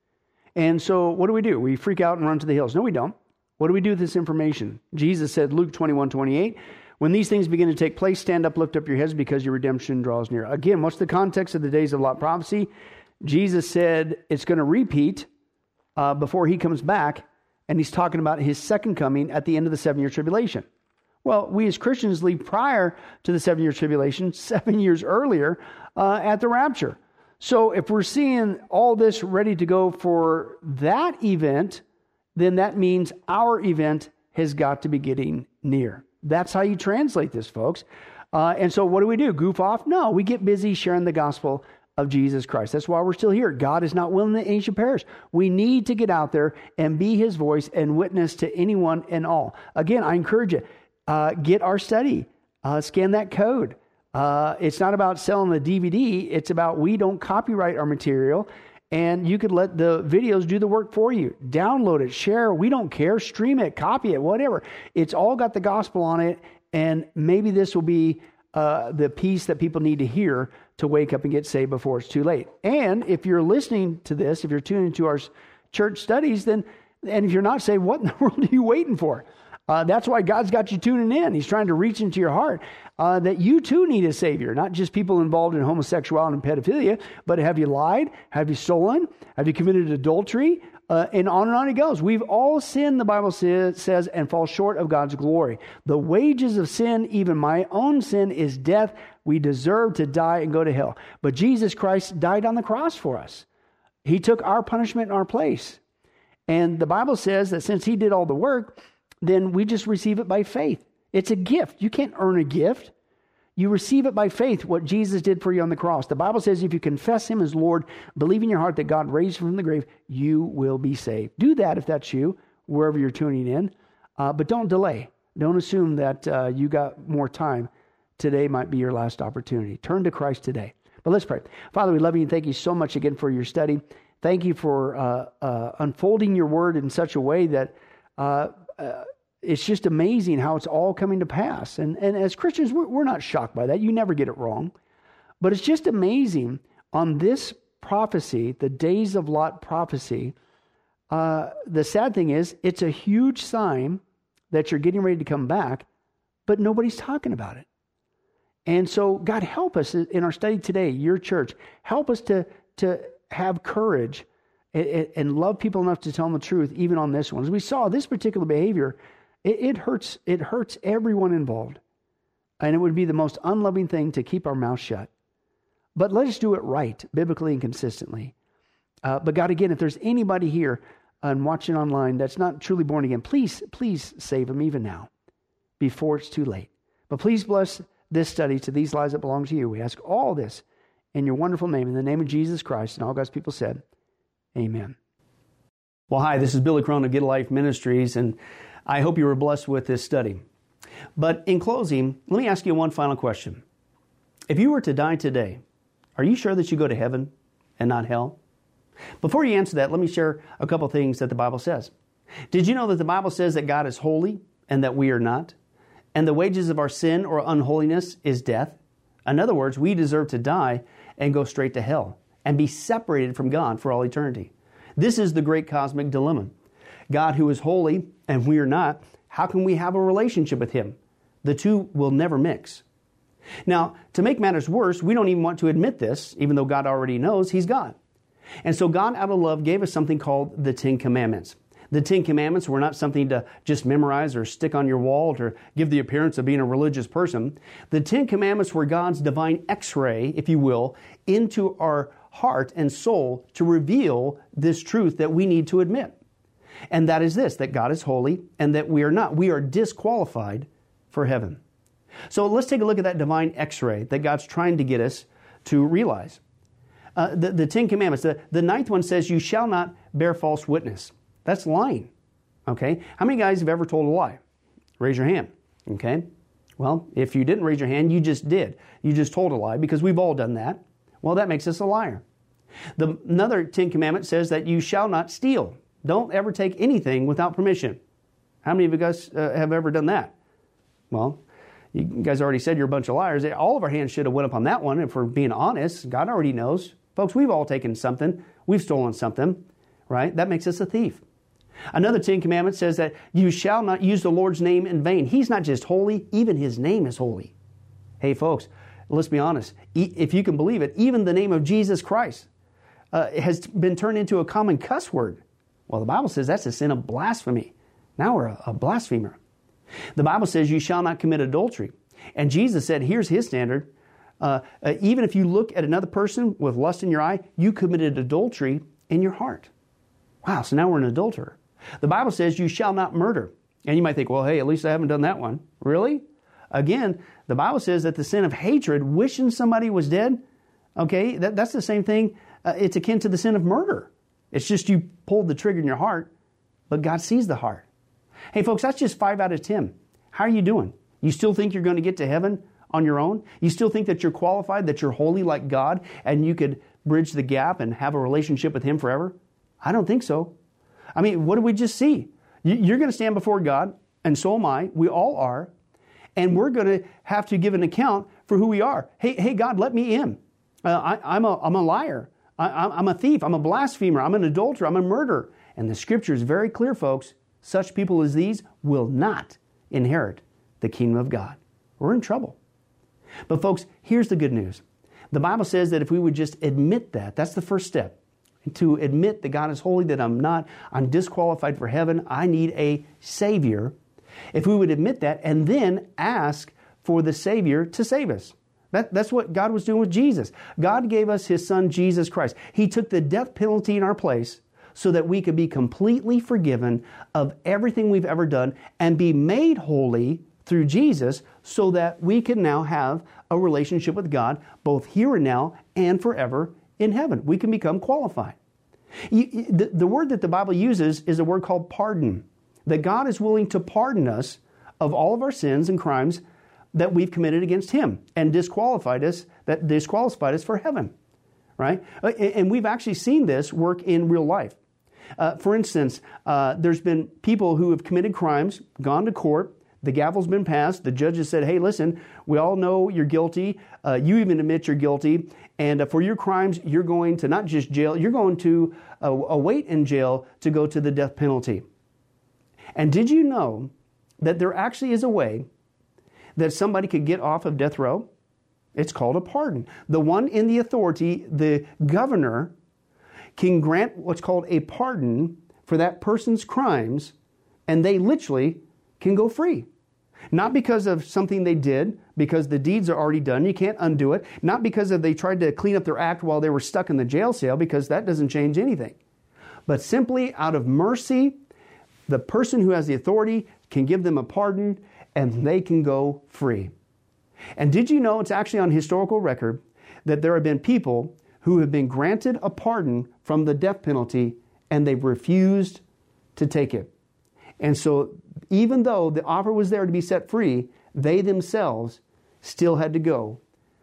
And so what do we do? We freak out and run to the hills. No, we don't. What do we do with this information? Jesus said, Luke twenty-one twenty-eight, when these things begin to take place, stand up, lift up your heads, because your redemption draws near. Again, what's the context of the days of Lot prophecy? Jesus said it's going to repeat uh, before he comes back, and he's talking about his second coming at the end of the seven-year tribulation. Well, we as Christians leave prior to the seven-year tribulation, seven years earlier uh, at the rapture. So if we're seeing all this ready to go for that event, then that means our event has got to be getting near. That's how you translate this, folks. Uh, and so what do we do? Goof off? No, we get busy sharing the gospel of Jesus Christ. That's why we're still here. God is not willing that any should perish. We need to get out there and be his voice and witness to anyone and all. Again, I encourage you, uh, get our study, uh, scan that code. Uh, it's not about selling a D V D. It's about we don't copyright our material, and you could let the videos do the work for you. Download it, share. We don't care. Stream it, copy it, whatever. It's all got the gospel on it, and maybe this will be uh, the piece that people need to hear to wake up and get saved before it's too late. And if you're listening to this, if you're tuning into our church studies, then, and if you're not saved, what in the world are you waiting for? Uh, that's why God's got you tuning in. He's trying to reach into your heart uh, that you too need a Savior, not just people involved in homosexuality and pedophilia, but have you lied? Have you stolen? Have you committed adultery? Uh, and on and on it goes. We've all sinned, the Bible says, says, and fall short of God's glory. The wages of sin, even my own sin, is death. We deserve to die and go to hell. But Jesus Christ died on the cross for us. He took our punishment in our place. And the Bible says that since he did all the work, then we just receive it by faith. It's a gift. You can't earn a gift. You receive it by faith, what Jesus did for you on the cross. The Bible says if you confess him as Lord, believe in your heart that God raised him from the grave, you will be saved. Do that if that's you, wherever you're tuning in. Uh, but don't delay. Don't assume that uh, you got more time. Today might be your last opportunity. Turn to Christ today. But let's pray. Father, we love you and thank you so much again for your study. Thank you for uh, uh, unfolding your word in such a way that uh, uh, it's just amazing how it's all coming to pass. And, and as Christians, we're, we're not shocked by that. You never get it wrong. But it's just amazing on this prophecy, the days of Lot prophecy. Uh, the sad thing is, it's a huge sign that you're getting ready to come back, but nobody's talking about it. And so, God, help us in our study today, your church. Help us to, to have courage and, and love people enough to tell them the truth, even on this one. As we saw, this particular behavior, it, it hurts. It hurts everyone involved. And it would be the most unloving thing to keep our mouth shut. But let us do it right, biblically and consistently. Uh, but God, again, if there's anybody here and watching online that's not truly born again, please, please save them even now, before it's too late. But please bless this study to these lives that belong to you. We ask all this in your wonderful name, in the name of Jesus Christ. And all God's people said, amen. Well, hi, this is Billy Crone of Get a Life Ministries, and I hope you were blessed with this study. But in closing, let me ask you one final question. If you were to die today, are you sure that you go to heaven and not hell? Before you answer that, let me share a couple things that the Bible says. Did you know that the Bible says that God is holy and that we are not? And the wages of our sin or unholiness is death. In other words, we deserve to die and go straight to hell and be separated from God for all eternity. This is the great cosmic dilemma. God, who is holy and we are not, how can we have a relationship with Him? The two will never mix. Now, to make matters worse, we don't even want to admit this, even though God already knows He's God. And so God, out of love, gave us something called the Ten Commandments. The Ten Commandments were not something to just memorize or stick on your wall to give the appearance of being a religious person. The Ten Commandments were God's divine X-ray, if you will, into our heart and soul to reveal this truth that we need to admit. And that is this, that God is holy and that we are not. We are disqualified for heaven. So let's take a look at that divine X-ray that God's trying to get us to realize. Uh, the, the Ten Commandments, the, the ninth one says, you shall not bear false witness. That's lying. Okay? How many guys have ever told a lie? Raise your hand. Okay? Well, if you didn't raise your hand, you just did. You just told a lie because we've all done that. Well, that makes us a liar. The, another Ten Commandment says that you shall not steal. Don't ever take anything without permission. How many of you guys uh, have ever done that? Well, you guys already said you're a bunch of liars. All of our hands should have went up on that one if we're being honest. God already knows. Folks, we've all taken something. We've stolen something, right? That makes us a thief. Another Ten Commandments says that you shall not use the Lord's name in vain. He's not just holy, even His name is holy. Hey, folks, let's be honest. If you can believe it, even the name of Jesus Christ uh, has been turned into a common cuss word. Well, the Bible says that's a sin of blasphemy. Now we're a, a blasphemer. The Bible says you shall not commit adultery. And Jesus said, here's His standard. Uh, uh, even if you look at another person with lust in your eye, you committed adultery in your heart. Wow, so now we're an adulterer. The Bible says you shall not murder. And you might think, well, hey, at least I haven't done that one. Really? Again, the Bible says that the sin of hatred, wishing somebody was dead, okay, that, that's the same thing. Uh, it's akin to the sin of murder. It's just you pulled the trigger in your heart, but God sees the heart. Hey, folks, that's just five out of ten. How are you doing? You still think you're going to get to heaven on your own? You still think that you're qualified, that you're holy like God, and you could bridge the gap and have a relationship with Him forever? I don't think so. I mean, what did we just see? You're going to stand before God, and so am I. We all are. And we're going to have to give an account for who we are. Hey, hey, God, let me in. Uh, I, I'm, a, I'm a liar. I, I'm a thief. I'm a blasphemer. I'm an adulterer. I'm a murderer. And the Scripture is very clear, folks. Such people as these will not inherit the kingdom of God. We're in trouble. But folks, here's the good news. The Bible says that if we would just admit that, that's the first step. To admit that God is holy, that I'm not, I'm disqualified for heaven, I need a Savior. If we would admit that and then ask for the Savior to save us. That, that's what God was doing with Jesus. God gave us His Son, Jesus Christ. He took the death penalty in our place so that we could be completely forgiven of everything we've ever done and be made holy through Jesus so that we can now have a relationship with God both here and now and forever in heaven. We can become qualified. You, the, the word that the Bible uses is a word called pardon. That God is willing to pardon us of all of our sins and crimes that we've committed against Him and disqualified us, that disqualified us for heaven. right? And we've actually seen this work in real life. Uh, for instance, uh, there's been people who have committed crimes, gone to court, the gavel's been passed, the judge has said, hey, listen, we all know you're guilty, uh, you even admit you're guilty, and uh, for your crimes, you're going to not just jail, you're going to uh, await in jail to go to the death penalty. And did you know that there actually is a way that somebody could get off of death row? It's called a pardon. The one in the authority, the governor, can grant what's called a pardon for that person's crimes, and they literally can go free. Not because of something they did, because the deeds are already done, you can't undo it. Not because of they tried to clean up their act while they were stuck in the jail cell, because that doesn't change anything. But simply out of mercy, the person who has the authority can give them a pardon, and they can go free. And did you know it's actually on historical record that there have been people who have been granted a pardon from the death penalty and they've refused to take it. And so even though the offer was there to be set free, they themselves still had to go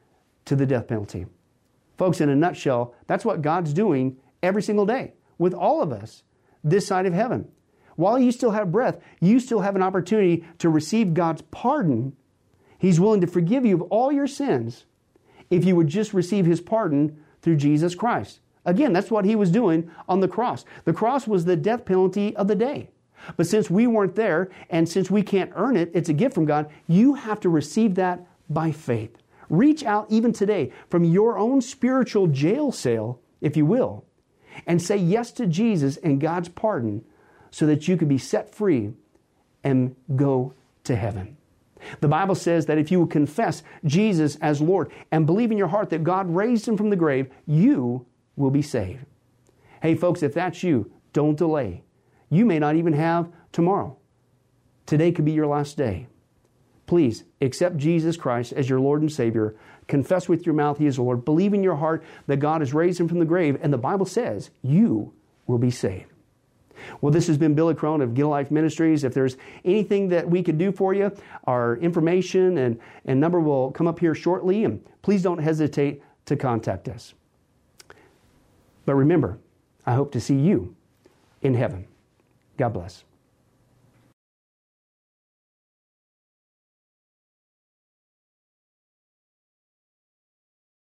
to the death penalty. Folks, in a nutshell, that's what God's doing every single day with all of us this side of heaven. While you still have breath, you still have an opportunity to receive God's pardon. He's willing to forgive you of all your sins if you would just receive His pardon through Jesus Christ. Again, that's what He was doing on the cross. The cross was the death penalty of the day. But since we weren't there, and since we can't earn it, it's a gift from God, you have to receive that by faith. Reach out even today from your own spiritual jail cell, if you will, and say yes to Jesus and God's pardon so that you can be set free and go to heaven. The Bible says that if you will confess Jesus as Lord and believe in your heart that God raised Him from the grave, you will be saved. Hey folks, if that's you, don't delay. You may not even have tomorrow. Today could be your last day. Please accept Jesus Christ as your Lord and Savior. Confess with your mouth He is Lord. Believe in your heart that God has raised Him from the grave. And the Bible says you will be saved. Well, this has been Billy Crone of Get a Life Ministries. If there's anything that we could do for you, our information and, and number will come up here shortly. And please don't hesitate to contact us. But remember, I hope to see you in heaven. God bless.